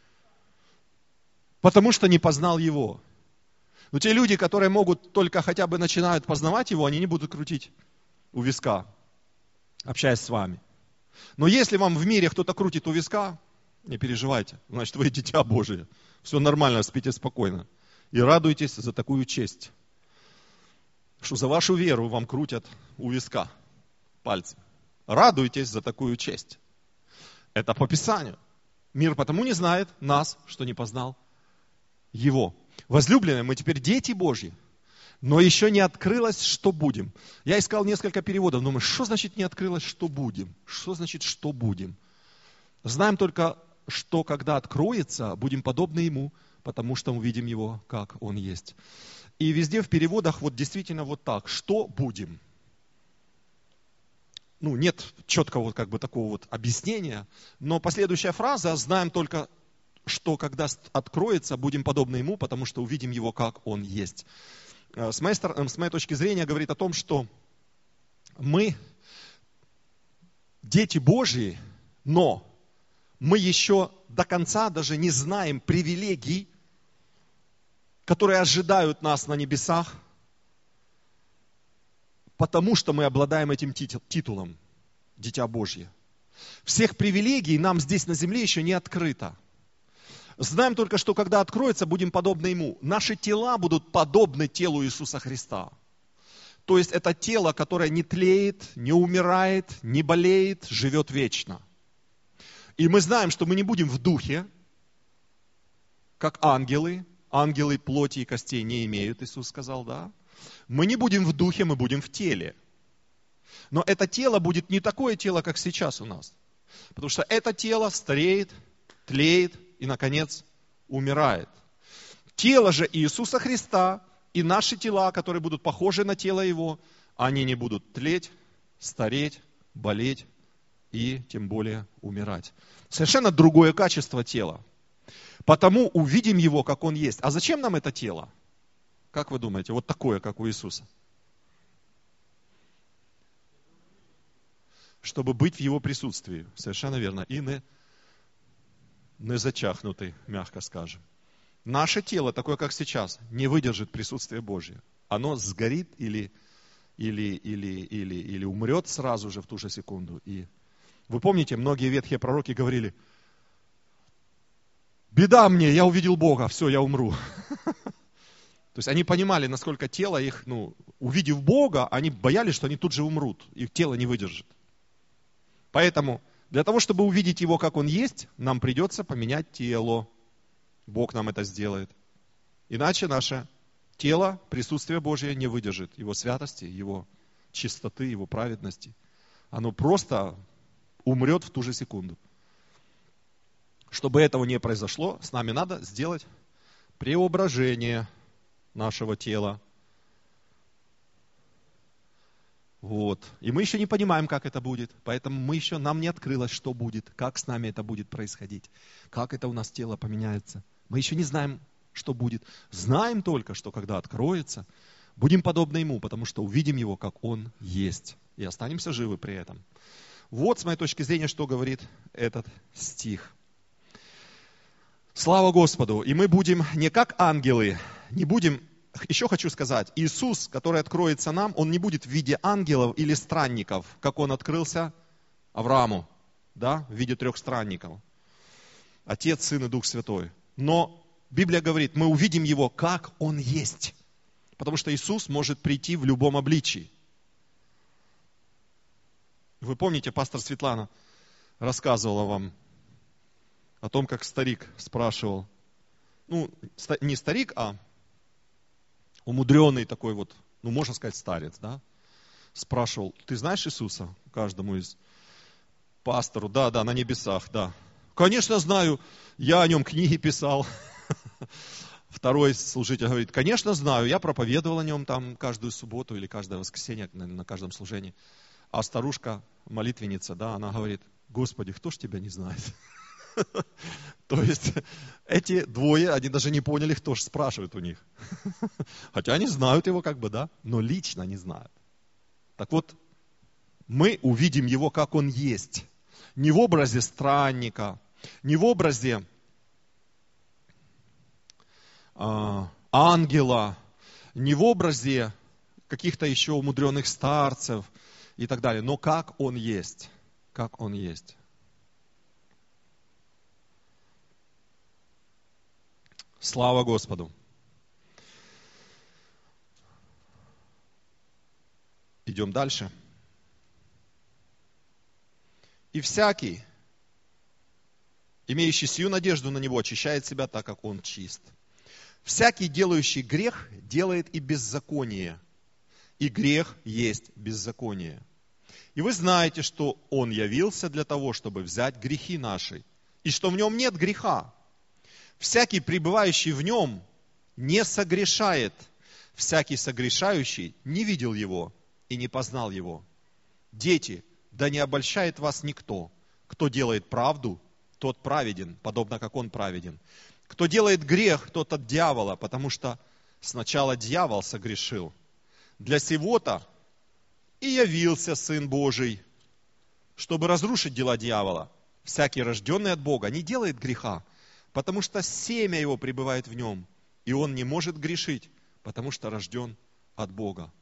Потому что не познал Его. Но те люди, которые могут только хотя бы начинают познавать Его, они не будут крутить у виска, общаясь с вами. Но если вам в мире кто-то крутит у виска, не переживайте, значит вы дитя Божие. Все нормально, спите спокойно. И радуйтесь за такую честь, что за вашу веру вам крутят у виска пальцы. Радуйтесь за такую честь. Это по Писанию. Мир потому не знает нас, что не познал Его. Возлюбленные, мы теперь дети Божьи, но еще не открылось, что будем. Я искал несколько переводов, думаю, что значит не открылось, что будем? Что значит, что будем? Знаем только, что когда откроется, будем подобны Ему, потому что увидим Его, как Он есть. И везде в переводах вот действительно вот так. Что будем? Нет четкого такого вот объяснения, но последующая фраза, знаем только, что когда откроется, будем подобны Ему, потому что увидим Его, как Он есть. С моей точки зрения говорит о том, что мы дети Божьи, но мы еще до конца даже не знаем привилегий, которые ожидают нас на небесах, потому что мы обладаем этим титулом Дитя Божье. Всех привилегий нам здесь на земле еще не открыто. Знаем только, что когда откроется, будем подобны Ему. Наши тела будут подобны телу Иисуса Христа. То есть это тело, которое не тлеет, не умирает, не болеет, живет вечно. И мы знаем, что мы не будем в духе, как ангелы. Ангелы плоти и костей не имеют, Иисус сказал, да? Мы не будем в духе, мы будем в теле. Но это тело будет не такое тело, как сейчас у нас. Потому что это тело стареет, тлеет и, наконец, умирает. Тело же Иисуса Христа и наши тела, которые будут похожи на тело Его, они не будут тлеть, стареть, болеть и тем более умирать. Совершенно другое качество тела. Потому увидим Его, как Он есть. А зачем нам это тело? Как вы думаете, вот такое, как у Иисуса? Чтобы быть в Его присутствии. Совершенно верно. И не зачахнутый, мягко скажем. Наше тело, такое как сейчас, не выдержит присутствия Божьего. Оно сгорит или умрет сразу же в ту же секунду. И вы помните, многие ветхие пророки говорили: беда мне, я увидел Бога, все, я умру. То есть они понимали, насколько тело их, увидев Бога, они боялись, что они тут же умрут. Их тело не выдержит. Поэтому для того, чтобы увидеть Его, как Он есть, нам придется поменять тело. Бог нам это сделает. Иначе наше тело, присутствие Божие не выдержит Его святости, Его чистоты, Его праведности. Оно просто умрет в ту же секунду. Чтобы этого не произошло, с нами надо сделать преображение нашего тела. Вот. И мы еще не понимаем, как это будет. Поэтому нам не открылось, что будет, как с нами это будет происходить, как это у нас тело поменяется. Мы еще не знаем, что будет. Знаем только, что когда откроется, будем подобны Ему, потому что увидим Его, как Он есть. И останемся живы при этом. Вот, с моей точки зрения, что говорит этот стих. Слава Господу! И мы будем не как ангелы, не будем, еще хочу сказать, Иисус, который откроется нам, Он не будет в виде ангелов или странников, как Он открылся Аврааму, да, в виде 3 странников. Отец, Сын и Дух Святой. Но Библия говорит, мы увидим Его, как Он есть. Потому что Иисус может прийти в любом обличии. Вы помните, пастор Светлана рассказывала вам о том, как старик спрашивал, не старик, а умудренный такой вот ну, можно сказать, старец, да, спрашивал: ты знаешь Иисуса? Каждому из пастору: да, на небесах, да. Конечно, знаю, я о нем книги писал. Второй служитель говорит: конечно, знаю, я проповедовал о нем там каждую субботу или каждое воскресенье на каждом служении. А старушка, молитвенница, да, она говорит: Господи, кто ж тебя не знает? То есть эти двое, они даже не поняли, кто же спрашивает у них. Хотя они знают его как бы, да, но лично не знают. Так вот, мы увидим его, как он есть. Не в образе странника, не в образе ангела, не в образе каких-то еще умудренных старцев и так далее, но как он есть. Как он есть. Слава Господу. Идем дальше. И всякий, имеющий сию надежду на Него, очищает себя так, как Он чист. Всякий, делающий грех, делает и беззаконие. И грех есть беззаконие. И вы знаете, что Он явился для того, чтобы взять грехи наши, и что в Нем нет греха. Всякий, пребывающий в Нем, не согрешает. Всякий согрешающий не видел Его и не познал Его. Дети, да не обольщает вас никто. Кто делает правду, тот праведен, подобно как Он праведен. Кто делает грех, тот от дьявола, потому что сначала дьявол согрешил. Для сего-то и явился Сын Божий, чтобы разрушить дела дьявола. Всякий, рожденный от Бога, не делает греха, потому что семя его пребывает в нем, и он не может грешить, потому что рожден от Бога.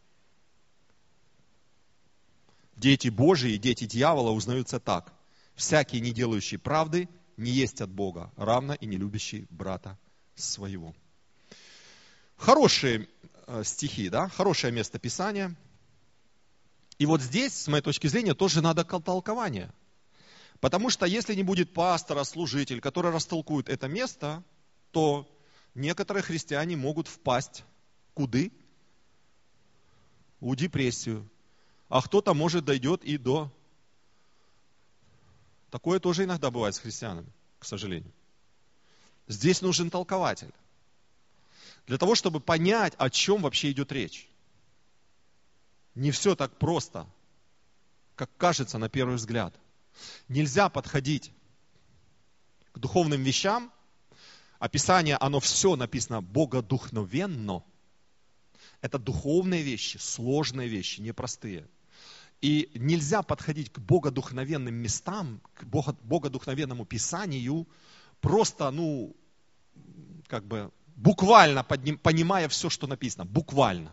Дети Божии и дети дьявола узнаются так: всякий, не делающий правды, не есть от Бога, равно и не любящий брата своего. Хорошие стихи, да? Хорошее место Писания. И вот здесь, с моей точки зрения, тоже надо толкование. Потому что если не будет пастора, служитель, который растолкует это место, то некоторые христиане могут впасть куды? В депрессию. А кто-то, может, дойдет и до... Такое тоже иногда бывает с христианами, к сожалению. Здесь нужен толкователь. Для того, чтобы понять, о чем вообще идет речь. Не все так просто, как кажется на первый взгляд. Нельзя подходить к духовным вещам. Описание, оно все написано богодухновенно. Это духовные вещи, сложные вещи, непростые. И нельзя подходить к богодухновенным местам, к богодухновенному Писанию, просто, буквально понимая все, что написано. Буквально.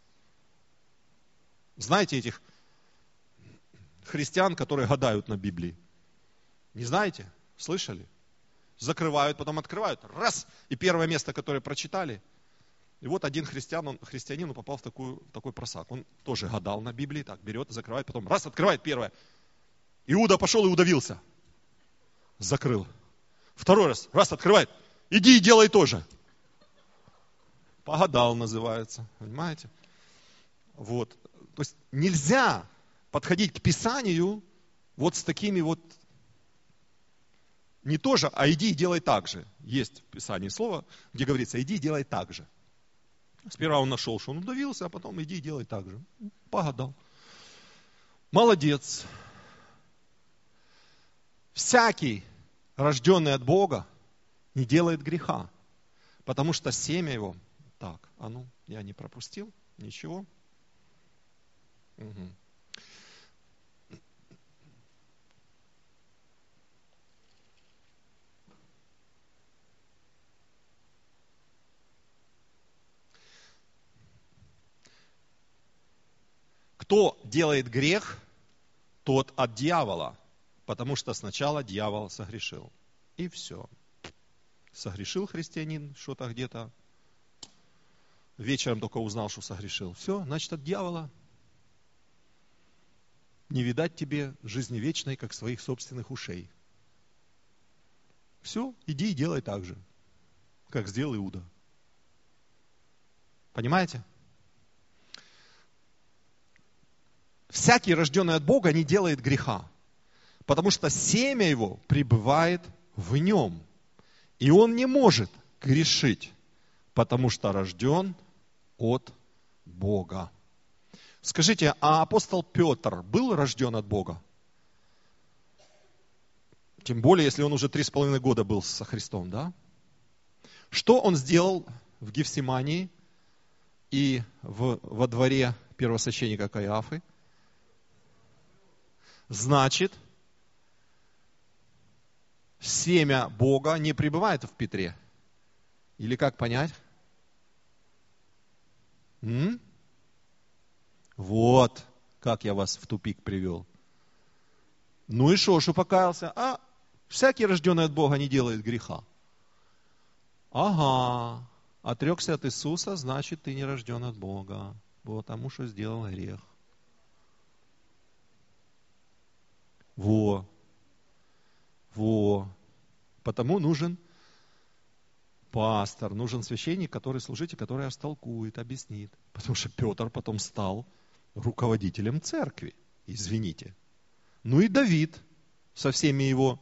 Знаете этих христиан, которые гадают на Библии? Не знаете? Слышали? Закрывают, потом открывают. Раз! И первое место, которое прочитали. И вот один христианин попал в такой просак. Он тоже гадал на Библии, так берет, закрывает, потом раз, открывает первое. Иуда пошел и удавился. Закрыл. Второй раз, открывает. Иди и делай тоже. Погадал называется. Понимаете? Вот. То есть нельзя подходить к Писанию вот с такими вот, не тоже, а иди и делай так же. Есть в Писании слово, где говорится, иди и делай так же. Сперва он нашел, что он удавился, а потом иди и делай так же. Погадал. Молодец. Всякий, рожденный от Бога, не делает греха, потому что семя его... Так, я не пропустил, ничего. Угу. Кто делает грех, тот от дьявола, потому что сначала дьявол согрешил. И все. Согрешил христианин что-то где-то, вечером только узнал, что согрешил. Все, значит, от дьявола. Не видать тебе жизни вечной, как своих собственных ушей. Все, иди и делай так же, как сделал Иуда. Понимаете? всякий, рожденный от Бога, не делает греха, потому что семя его пребывает в нем, и он не может грешить, потому что рожден от Бога. Скажите, а апостол Петр был рожден от Бога? Тем более, если он уже 3,5 года был со Христом, да? Что он сделал в Гефсимании и во дворе первосвященника Каиафы? Значит, семя Бога не пребывает в Петре. Или как понять? Вот, как я вас в тупик привел. Ну и что покаялся? А всякий, рожденный от Бога, не делает греха. Ага, отрекся от Иисуса, значит, ты не рожден от Бога, потому что сделал грех. Во. Потому нужен пастор, нужен священник, который служитель, который растолкует, объяснит. Потому что Петр потом стал руководителем церкви, извините. Ну и Давид со всеми его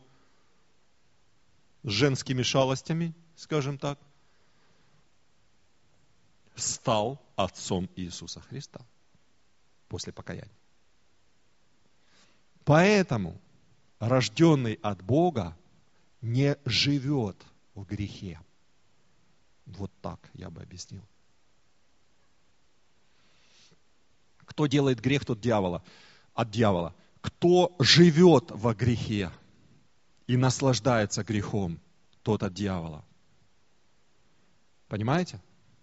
женскими шалостями, скажем так, стал отцом Иисуса Христа после покаяния. Поэтому рожденный от Бога не живет в грехе. Вот так я бы объяснил. Кто делает грех, тот от дьявола. Кто живет во грехе и наслаждается грехом, тот от дьявола. Понимаете?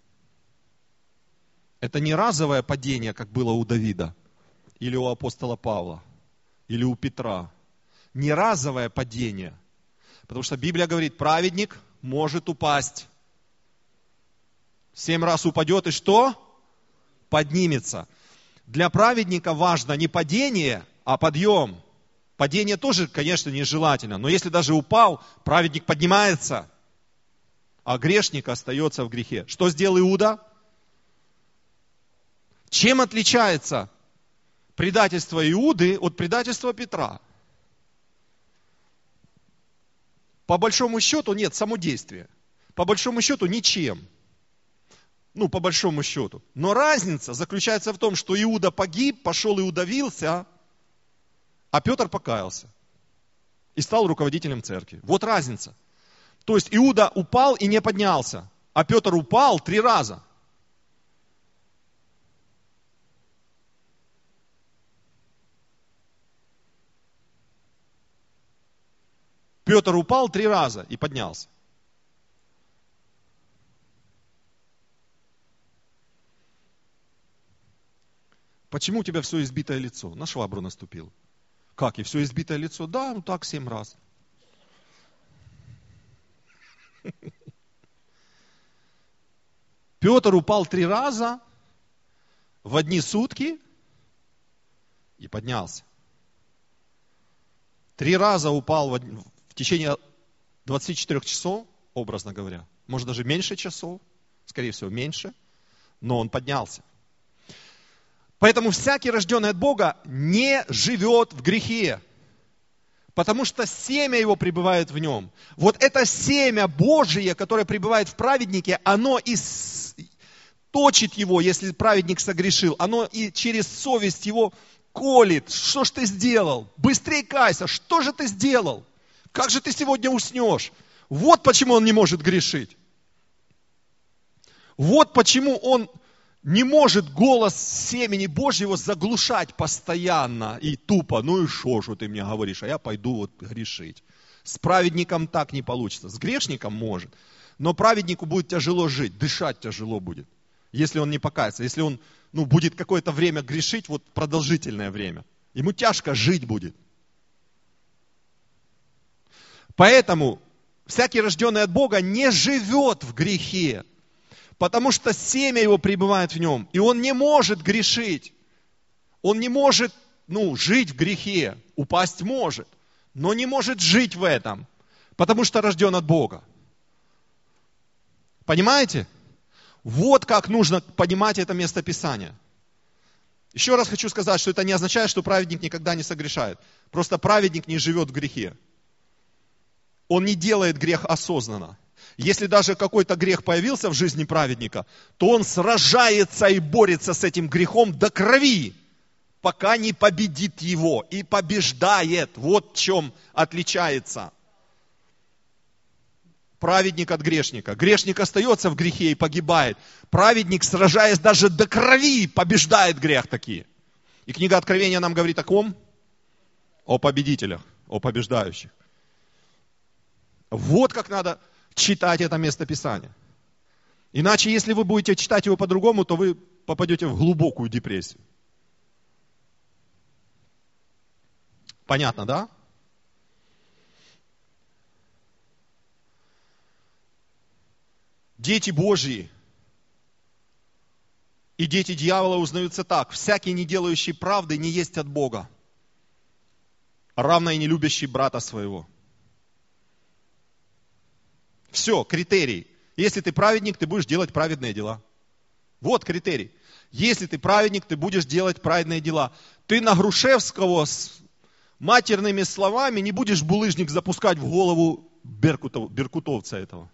Это не разовое падение, как было у Давида, или у апостола Павла, или у Петра. Не разовое падение. Потому что Библия говорит, праведник может упасть. 7 раз упадет и что? Поднимется. Для праведника важно не падение, а подъем. Падение тоже, конечно, нежелательно. Но если даже упал, праведник поднимается, а грешник остается в грехе. Что сделал Иуда? Чем отличается предательство Иуды от предательства Петра? По большому счету нет, само действие. По большому счету ничем. По большому счету. Но разница заключается в том, что Иуда погиб, пошел и удавился, а Петр покаялся и стал руководителем церкви. Вот разница. То есть Иуда упал и не поднялся, а Петр упал 3 раза. Петр упал 3 раза и поднялся. Почему у тебя все избитое лицо? На швабру наступил. Как? И все избитое лицо? Да, так 7 раз. Петр упал 3 раза в одни сутки и поднялся. 3 раза упал в течение 24 часов, образно говоря. Может, даже меньше часов, скорее всего, меньше, но он поднялся. Поэтому всякий, рожденный от Бога, не живет в грехе, потому что семя его пребывает в нем. Вот это семя Божие, которое пребывает в праведнике, оно и точит его, если праведник согрешил, оно и через совесть его колет. Что ж ты сделал? Быстрей кайся, что же ты сделал? Как же ты сегодня уснешь? Вот почему он не может грешить. Вот почему он не может голос семени Божьего заглушать постоянно и тупо. Ну и что ты мне говоришь, а я пойду грешить. С праведником так не получится. С грешником может. Но праведнику будет тяжело жить, дышать тяжело будет, если он не покается. Если он будет какое-то время грешить, продолжительное время. Ему тяжко жить будет. Поэтому всякий, рожденный от Бога, не живет в грехе. Потому что семя его пребывает в нем. И он не может грешить. Он не может жить в грехе. Упасть может. Но не может жить в этом. Потому что рожден от Бога. Понимаете? Вот как нужно понимать это местописание. Еще раз хочу сказать, что это не означает, что праведник никогда не согрешает. Просто праведник не живет в грехе. Он не делает грех осознанно. Если даже какой-то грех появился в жизни праведника, то он сражается и борется с этим грехом до крови, пока не победит его и побеждает. Вот в чем отличается праведник от грешника. Грешник остается в грехе и погибает. Праведник, сражаясь даже до крови, побеждает грех таки. И книга Откровения нам говорит о ком? О победителях, о побеждающих. Вот как надо читать это местописание. Иначе, если вы будете читать его по-другому, то вы попадете в глубокую депрессию. Понятно, да? Дети Божьи и дети дьявола узнаются так. Всякий, не делающий правды, не есть от Бога, равно и не любящий брата своего. Все, критерий. Если ты праведник, ты будешь делать праведные дела. Вот критерий. Если ты праведник, ты будешь делать праведные дела. Ты на Грушевского с матерными словами не будешь булыжник запускать в голову беркутовца этого.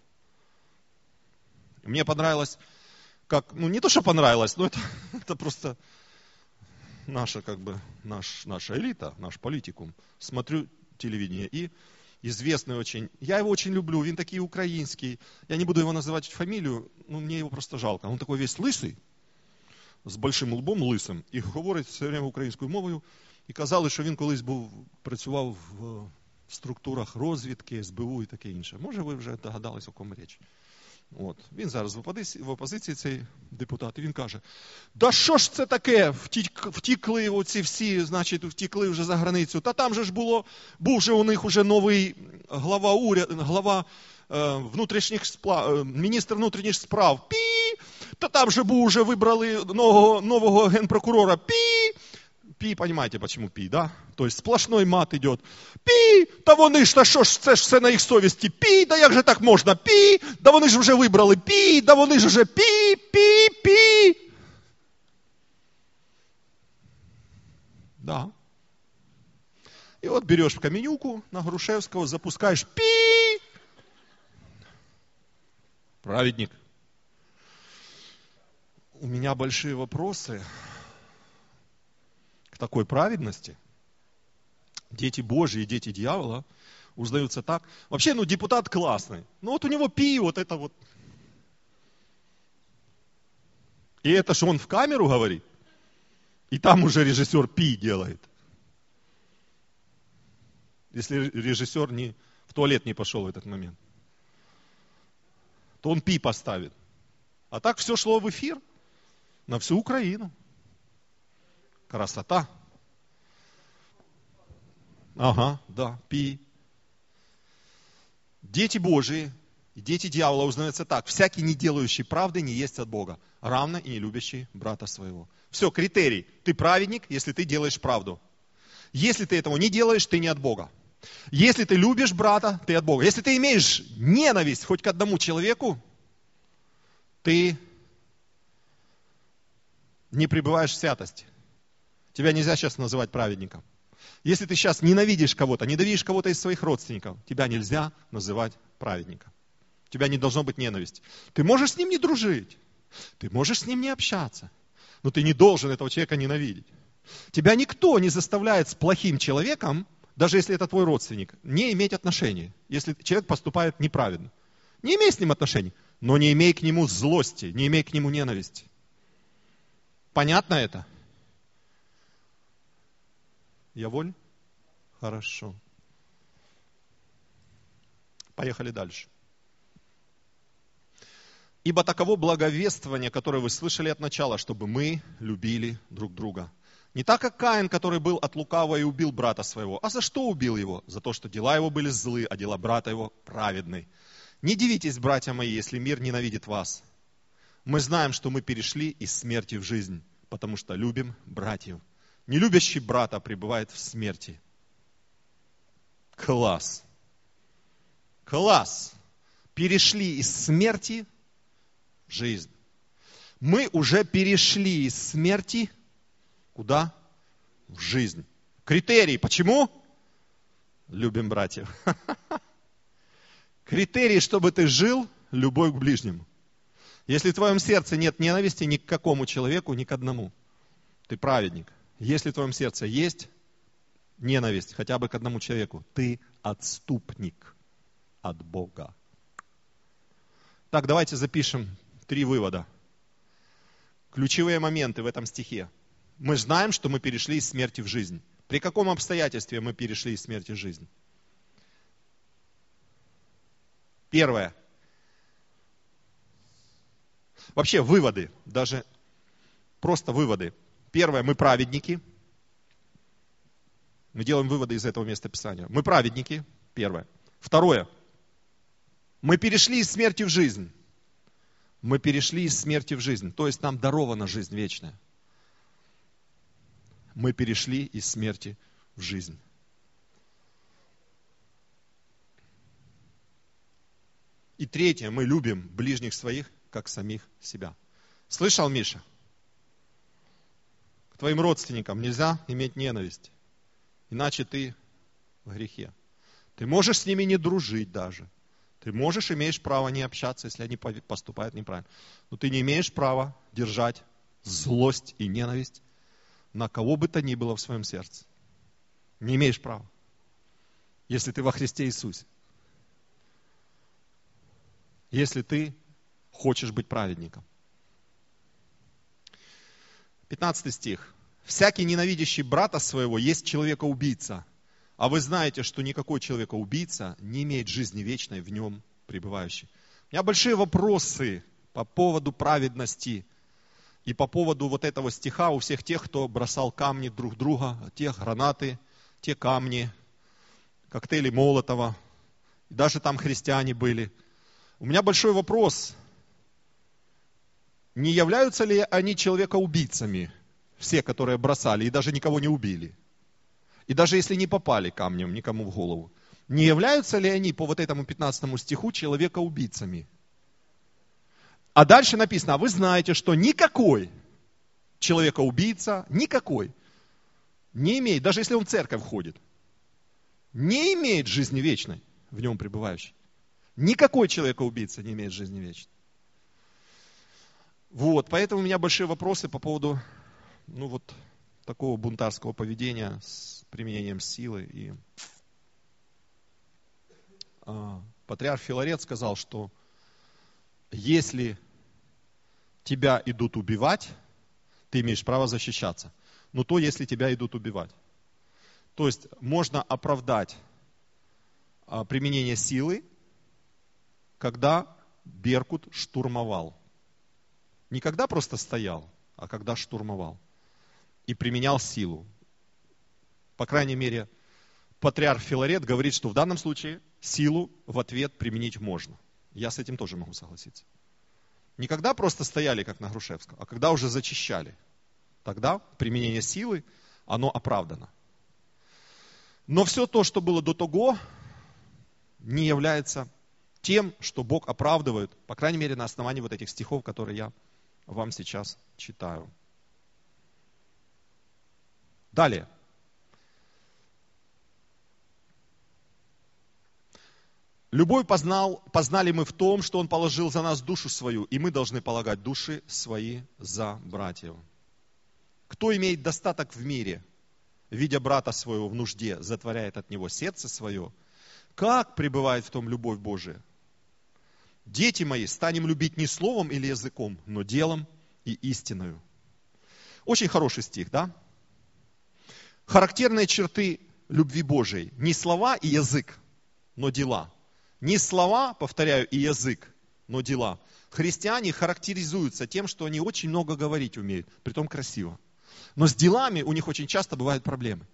Мне понравилось, как, не то, что понравилось, но это просто наша элита, наш политикум. Смотрю телевидение и известный очень, я его очень люблю, он такой украинский, я не буду его называть фамилию, мне его просто жалко. Он такой весь лисий, з большим лбом лисим, і говорить все время українською мовою. І казали, що він колись працював в структурах розвідки, СБУ і таке інше. Може ви вже догадались, о кому річ. От. Він зараз в опозиції, цей депутат, і він каже, да що ж це таке, втікли оці всі, значить, втікли вже за границю, та там же ж був же у них уже новий глава внутрішніх справ, міністр внутрішніх справ, та там же уже вибрали нового генпрокурора, Пи, понимаете, почему пи, да? То есть сплошной мат идет. Пи, та вони ж, та що ж, це ж все на їх совісті. Пі, да як же так можна? Пі, да вони ж вже вибрали. Пі, да вони ж вже пі. Да. И вот берешь Каменюку на Грушевского, запускаешь пи. Праведник. У меня большие вопросы к такой праведности. Дети Божьи и дети дьявола узнаются так. Вообще, депутат классный. Вот у него пи, вот это вот. И это же он в камеру говорит. И там уже режиссер пи делает. Если режиссер в туалет не пошел в этот момент, то он пи поставит. А так все шло в эфир на всю Украину. Красота. Ага, да, пи. Дети Божии и дети дьявола узнаются так. Всякий, не делающий правды, не есть от Бога, равно и не любящий брата своего. Все, критерий. Ты праведник, если ты делаешь правду. Если ты этого не делаешь, ты не от Бога. Если ты любишь брата, ты от Бога. Если ты имеешь ненависть хоть к одному человеку, ты не пребываешь в святости. Тебя нельзя сейчас называть праведником. Если ты сейчас ненавидишь кого-то из своих родственников, тебя нельзя называть праведником. У тебя не должно быть ненависти. Ты можешь с ним не дружить, ты можешь с ним не общаться, но ты не должен этого человека ненавидеть. Тебя никто не заставляет с плохим человеком, даже если это твой родственник, не иметь отношений, если человек поступает неправедно. Не имей с ним отношений, но не имей к нему злости, не имей к нему ненависти. Понятно это? Я воль? Хорошо. Поехали дальше. Ибо таково благовествование, которое вы слышали от начала, чтобы мы любили друг друга. Не так, как Каин, который был от лукавого и убил брата своего. А за что убил его? За то, что дела его были злы, а дела брата его праведны. Не дивитесь, братья мои, если мир ненавидит вас. Мы знаем, что мы перешли из смерти в жизнь, потому что любим братьев. Не любящий брата пребывает в смерти. Класс. Класс. Перешли из смерти в жизнь. Мы уже перешли из смерти. Куда? В жизнь. Критерий. Почему? Любим братьев. Критерий, чтобы ты жил, любовь к ближнему. Если в твоем сердце нет ненависти ни к какому человеку, ни к одному, ты праведник. Если в твоем сердце есть ненависть хотя бы к одному человеку, ты отступник от Бога. Так, давайте запишем 3 вывода. Ключевые моменты в этом стихе. Мы знаем, что мы перешли из смерти в жизнь. При каком обстоятельстве мы перешли из смерти в жизнь? Первое. Вообще выводы, даже просто выводы. Первое, мы праведники. Мы делаем выводы из этого места Писания. Мы праведники, первое. Второе, мы перешли из смерти в жизнь. Мы перешли из смерти в жизнь. То есть нам дарована жизнь вечная. Мы перешли из смерти в жизнь. И третье, мы любим ближних своих, как самих себя. Слышал, Миша? К твоим родственникам нельзя иметь ненависть, иначе ты в грехе. Ты можешь с ними не дружить даже. Ты имеешь право не общаться, если они поступают неправильно. Но ты не имеешь права держать злость и ненависть на кого бы то ни было в своем сердце. Не имеешь права, если ты во Христе Иисусе. Если ты хочешь быть праведником. 15 стих. «Всякий ненавидящий брата своего есть человека-убийца, а вы знаете, что никакой человека-убийца не имеет жизни вечной в нем пребывающей». У меня большие вопросы по поводу праведности и по поводу вот этого стиха у всех тех, кто бросал камни друг друга, те гранаты, те камни, коктейли Молотова, даже там христиане были. У меня большой вопрос. Не являются ли они человека-убийцами, все, которые бросали и даже никого не убили? И даже если не попали камнем никому в голову, не являются ли они по вот этому 15 стиху человека-убийцами? А дальше написано, а вы знаете, что никакой человека-убийца, никакой, не имеет, даже если он в церковь ходит, не имеет жизни вечной в нем пребывающей. Никакой человека-убийца не имеет жизни вечной. Вот, поэтому у меня большие вопросы по поводу, такого бунтарского поведения с применением силы. И патриарх Филарет сказал, что если тебя идут убивать, ты имеешь право защищаться. Но то, если тебя идут убивать. То есть можно оправдать применение силы, когда Беркут штурмовал. Не когда просто стоял, а когда штурмовал. И применял силу. По крайней мере, патриарх Филарет говорит, что в данном случае силу в ответ применить можно. Я с этим тоже могу согласиться. Не когда просто стояли, как на Грушевском, а когда уже зачищали. Тогда применение силы, оно оправдано. Но все то, что было до того, не является тем, что Бог оправдывает, по крайней мере, на основании вот этих стихов, которые я вам сейчас читаю. Далее. Любовь познали мы в том, что Он положил за нас душу свою, и мы должны полагать души свои за братьев. Кто имеет достаток в мире, видя брата своего в нужде, затворяет от него сердце свое, как пребывает в том любовь Божия? Дети мои, станем любить не словом или языком, но делом и истиною. Очень хороший стих, да? Характерные черты любви Божией. Не слова и язык, но дела. Не слова, повторяю, и язык, но дела. Христиане характеризуются тем, что они очень много говорить умеют, притом красиво. Но с делами у них очень часто бывают проблемы.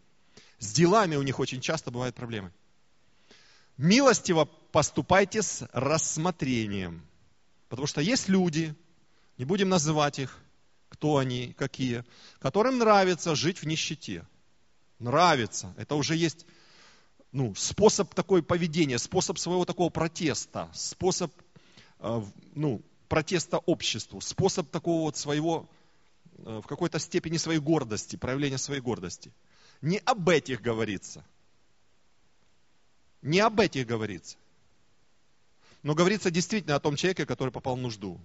Милостиво поступайте с рассмотрением. Потому что есть люди, не будем называть их, кто они, какие, которым нравится жить в нищете. Нравится. Это уже есть способ такой поведения, способ своего такого протеста, способ протеста обществу, способ такого вот своего в какой-то степени своей гордости, проявления своей гордости. Не об этих говорится. Не об этих говорится. Но говорится действительно о том человеке, который попал в нужду.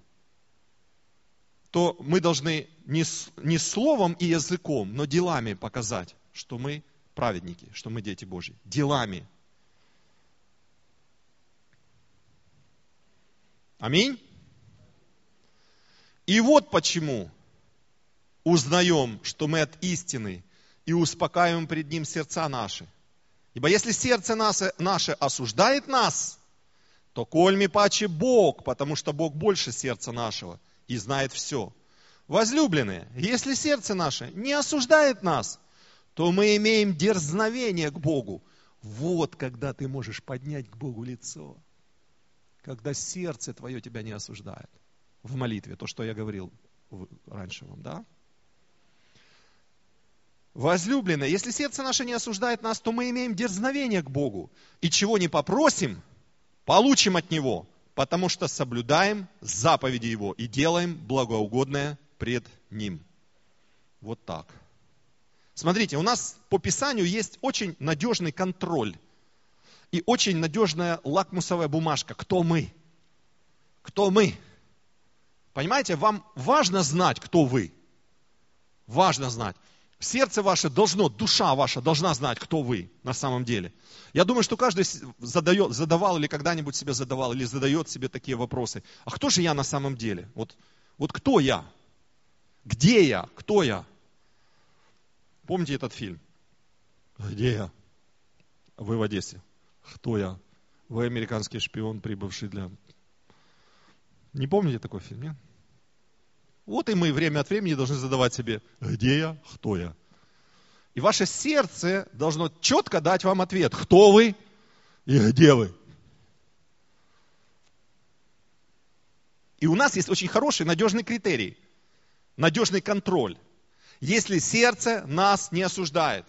То мы должны не словом и языком, но делами показать, что мы праведники, что мы дети Божьи. Делами. Аминь. И вот почему узнаем, что мы от истины, и успокаиваем пред Ним сердца наши. Ибо если сердце наше осуждает нас, то кольми паче Бог, потому что Бог больше сердца нашего и знает все. Возлюбленные, если сердце наше не осуждает нас, то мы имеем дерзновение к Богу. Вот когда ты можешь поднять к Богу лицо. Когда сердце твое тебя не осуждает. В молитве, то, что я говорил раньше вам, да? Возлюбленные, если сердце наше не осуждает нас, то мы имеем дерзновение к Богу. И чего не попросим, получим от Него, потому что соблюдаем заповеди Его и делаем благоугодное пред Ним. Вот так. Смотрите, у нас по Писанию есть очень надежный контроль и очень надежная лакмусовая бумажка. Кто мы? Кто мы? Понимаете, вам важно знать, кто вы. Важно знать. Сердце ваше должно, душа ваша должна знать, кто вы на самом деле. Я думаю, что каждый задавал или когда-нибудь себе задавал, или задает себе такие вопросы. А кто же я на самом деле? Вот кто я? Где я? Кто я? Помните этот фильм? Где я? Вы в Одессе. Кто я? Вы американский шпион, прибывший для... Не помните такой фильм, нет? Вот и мы время от времени должны задавать себе, где я, кто я. И ваше сердце должно четко дать вам ответ, кто вы и где вы. И у нас есть очень хороший, надежный критерий, надежный контроль. Если сердце нас не осуждает.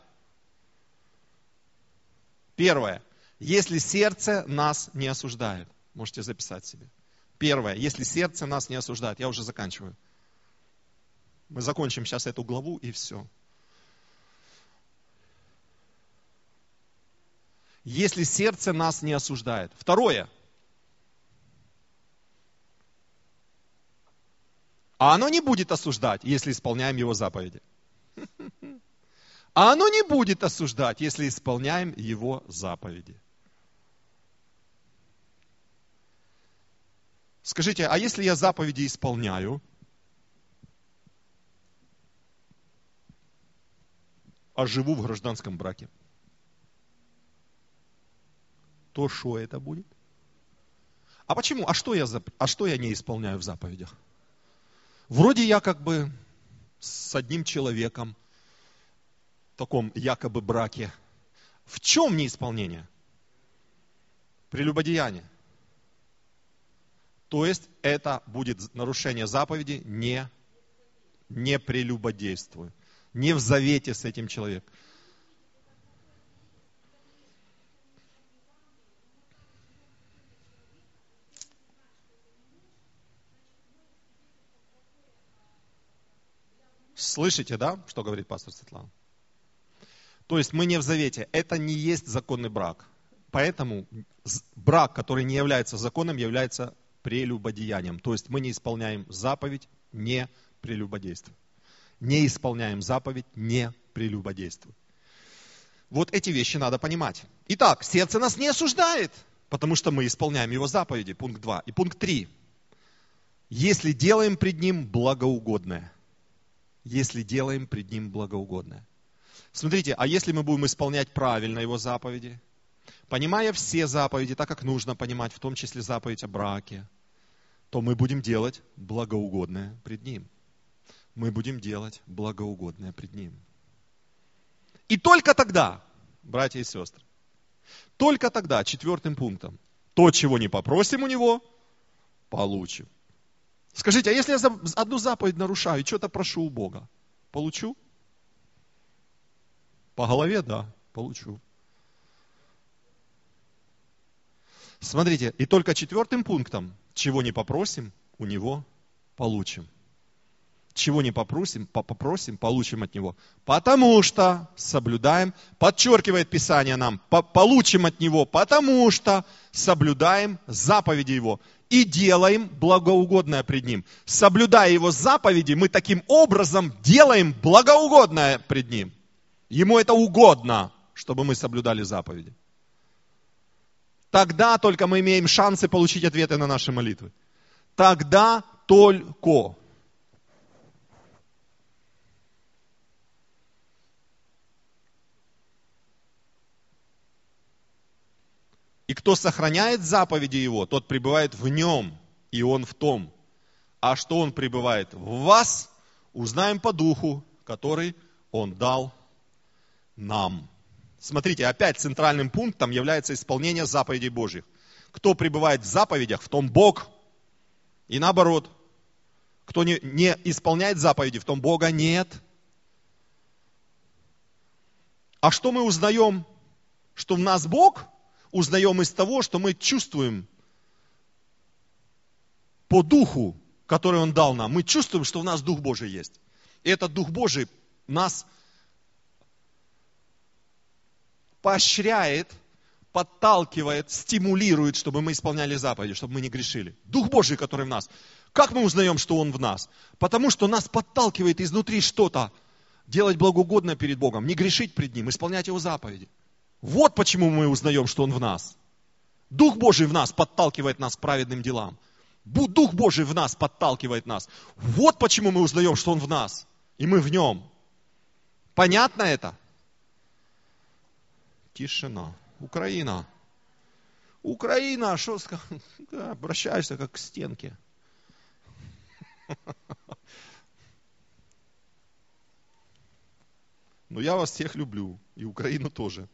Первое. Если сердце нас не осуждает. Можете записать себе. Первое. Если сердце нас не осуждает. Я уже заканчиваю. Мы закончим сейчас эту главу и все. Если сердце нас не осуждает. Второе. А оно не будет осуждать, если исполняем его заповеди. А оно не будет осуждать, если исполняем его заповеди. Скажите, а если я заповеди исполняю, а живу в гражданском браке, то что это будет? А почему? А что я не исполняю в заповедях? Вроде я как бы с одним человеком в таком якобы браке. В чем неисполнение? Прелюбодеяние. То есть это будет нарушение заповеди не прелюбодействуй. Не в завете с этим человеком. Слышите, да, что говорит пастор Светлана? То есть мы не в завете. Это не есть законный брак. Поэтому брак, который не является законом, является прелюбодеянием. То есть мы не исполняем заповедь не прелюбодействуй. Не исполняем заповедь не прелюбодействуй. Вот эти вещи надо понимать. Итак, сердце нас не осуждает, потому что мы исполняем его заповеди. Пункт 2. И пункт 3. Если делаем пред ним благоугодное. Если делаем пред ним благоугодное. Смотрите, а если мы будем исполнять правильно его заповеди, понимая все заповеди, так как нужно понимать, в том числе заповедь о браке, то мы будем делать благоугодное пред ним. Мы будем делать благоугодное пред ним. И только тогда, братья и сестры, только тогда, 4 пунктом, то, чего не попросим у него, получим. Скажите, а если я одну заповедь нарушаю и что-то прошу у Бога, получу? По голове, да, получу. Смотрите, и только 4 пунктом, чего не попросим, у него получим. чего не попросим, получим от Него. Потому что соблюдаем, подчеркивает Писание нам, получим от Него, потому что соблюдаем заповеди Его и делаем благоугодное пред Ним. Соблюдая Его заповеди, мы таким образом делаем благоугодное пред Ним. Ему это угодно, чтобы мы соблюдали заповеди. Тогда только мы имеем шансы получить ответы на наши молитвы. Тогда только. И кто сохраняет заповеди Его, тот пребывает в Нем, и Он в том. А что Он пребывает в вас, узнаем по Духу, который Он дал нам. Смотрите, опять центральным пунктом является исполнение заповедей Божьих. Кто пребывает в заповедях, в том Бог. И наоборот, кто не исполняет заповеди, в том Бога нет. А что мы узнаем, что в нас Бог? Узнаем из того, что мы чувствуем по Духу, который Он дал нам. Мы чувствуем, что в нас Дух Божий есть. И этот Дух Божий нас поощряет, подталкивает, стимулирует, чтобы мы исполняли заповеди, чтобы мы не грешили. Дух Божий, который в нас. Как мы узнаем, что Он в нас? Потому что нас подталкивает изнутри что-то делать благоугодное перед Богом, не грешить пред Ним, исполнять Его заповеди. Вот почему мы узнаем, что Он в нас. Дух Божий в нас подталкивает нас к праведным делам. Дух Божий в нас подталкивает нас. Вот почему мы узнаем, что Он в нас, и мы в Нем. Понятно это? Тишина. Украина. Украина, что обращаешься как к стенке. Но я вас всех люблю, и Украину тоже.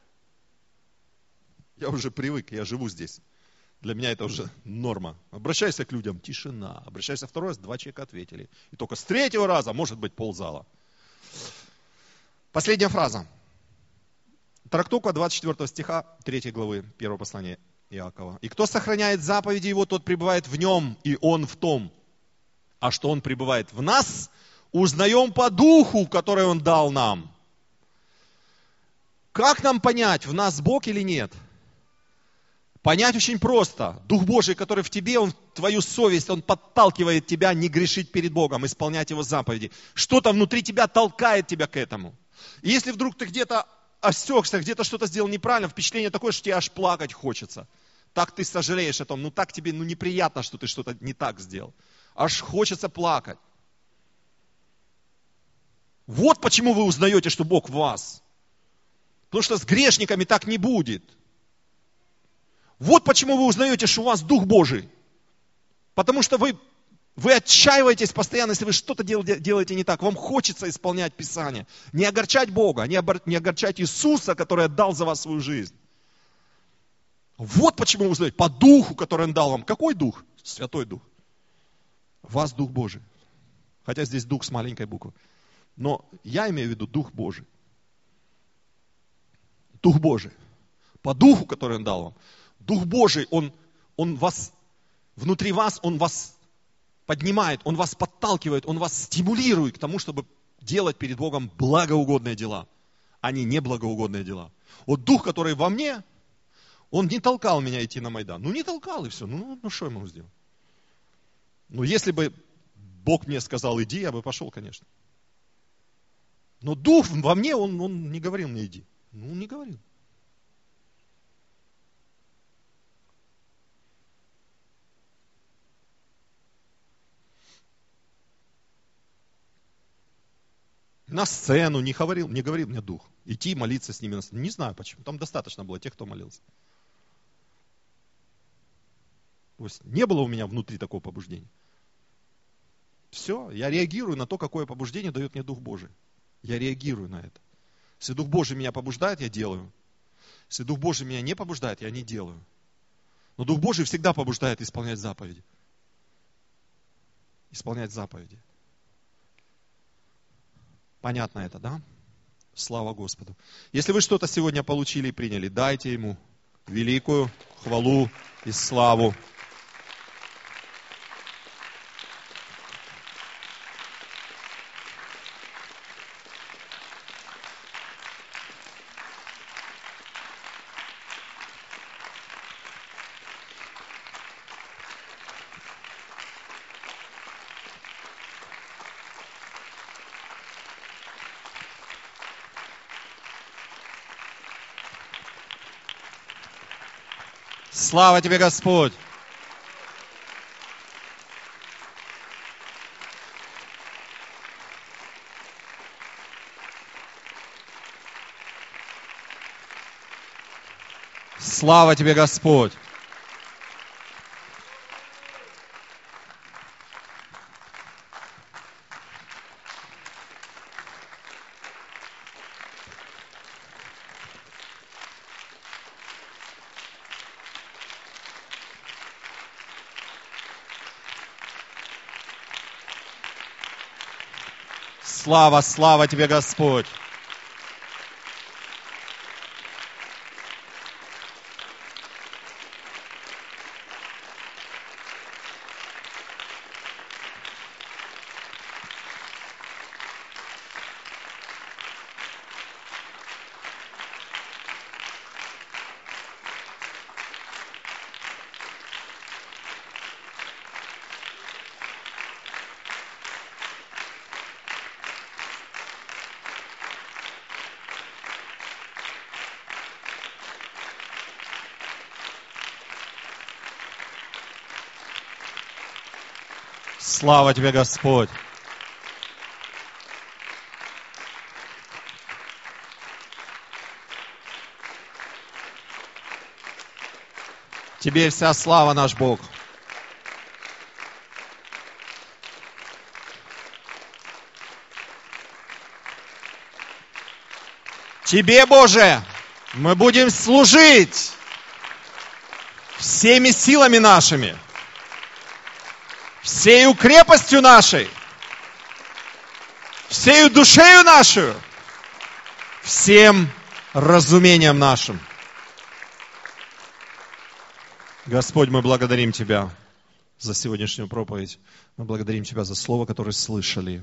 Я уже привык, я живу здесь. Для меня это уже норма. Обращайся к людям, тишина. Обращайся второй раз, 2 человека ответили. И только с 3-го раза может быть ползала. Последняя фраза. Трактовка 24 стиха 3 главы 1 послания Иакова. «И кто сохраняет заповеди Его, тот пребывает в Нем, и Он в том. А что Он пребывает в нас, узнаем по Духу, который Он дал нам». Как нам понять, в нас Бог или нет? Понять очень просто. Дух Божий, который в тебе, Он твою совесть, Он подталкивает тебя не грешить перед Богом, исполнять Его заповеди. Что-то внутри тебя толкает тебя к этому. И если вдруг ты где-то осекся, где-то что-то сделал неправильно, впечатление такое, что тебе аж плакать хочется. Так ты сожалеешь о том, так тебе неприятно, что ты что-то не так сделал. Аж хочется плакать. Вот почему вы узнаете, что Бог в вас. Потому что с грешниками так не будет. Вот почему вы узнаете, что у вас Дух Божий. Потому что вы отчаиваетесь постоянно, если вы что-то делаете не так. Вам хочется исполнять Писание. Не огорчать Бога, не огорчать Иисуса, который отдал за вас свою жизнь. Вот почему вы узнаете. По Духу, который Он дал вам. Какой Дух? Святой Дух. В вас Дух Божий. Хотя здесь Дух с маленькой буквы. Но я имею в виду Дух Божий. Дух Божий. По Духу, который Он дал вам. Дух Божий, Он вас, внутри вас, Он вас поднимает, Он вас подталкивает, Он вас стимулирует к тому, чтобы делать перед Богом благоугодные дела, а не неблагоугодные дела. Вот Дух, который во мне, Он не толкал меня идти на Майдан. Не толкал и все. Что я могу сделать? Если бы Бог мне сказал, иди, я бы пошел, конечно. Но Дух во мне, Он не говорил мне, иди. Не говорил. На сцену не говорил мне Дух. Идти молиться с ними на сцену. Не знаю почему. Там достаточно было тех, кто молился. То есть не было у меня внутри такого побуждения. Все, я реагирую на то, какое побуждение дает мне Дух Божий. Я реагирую на это. Если Дух Божий меня побуждает, я делаю. Если Дух Божий меня не побуждает, я не делаю. Но Дух Божий всегда побуждает исполнять заповеди. Исполнять заповеди. Понятно это, да? Слава Господу. Если вы что-то сегодня получили и приняли, дайте Ему великую хвалу и славу. Слава Тебе, Господь. Слава Тебе, Господь. Слава, слава Тебе, Господь. Слава Тебе, Господь. Тебе вся слава, наш Бог. Тебе, Боже, мы будем служить всеми силами нашими, всею крепостью нашей, всею душею нашу, всем разумением нашим. Господь, мы благодарим Тебя за сегодняшнюю проповедь. Мы благодарим Тебя за слово, которое слышали.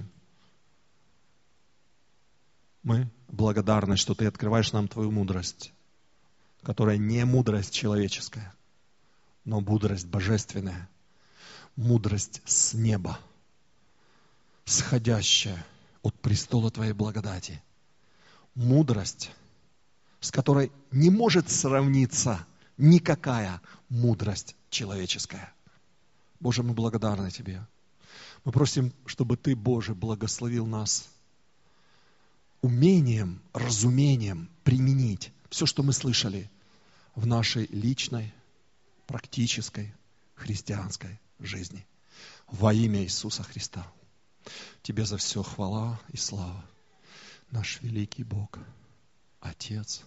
Мы благодарны, что Ты открываешь нам Твою мудрость, которая не мудрость человеческая, но мудрость божественная, мудрость с неба, сходящая от престола Твоей благодати. Мудрость, с которой не может сравниться никакая мудрость человеческая. Боже, мы благодарны Тебе. Мы просим, чтобы Ты, Боже, благословил нас умением, разумением применить все, что мы слышали в нашей личной, практической, христианской жизни. Во имя Иисуса Христа. Тебе за все хвала и слава. Наш великий Бог, Отец,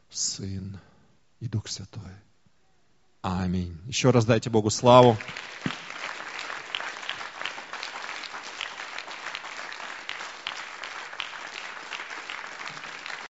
Сын и Дух Святой. Аминь. Еще раз дайте Богу славу.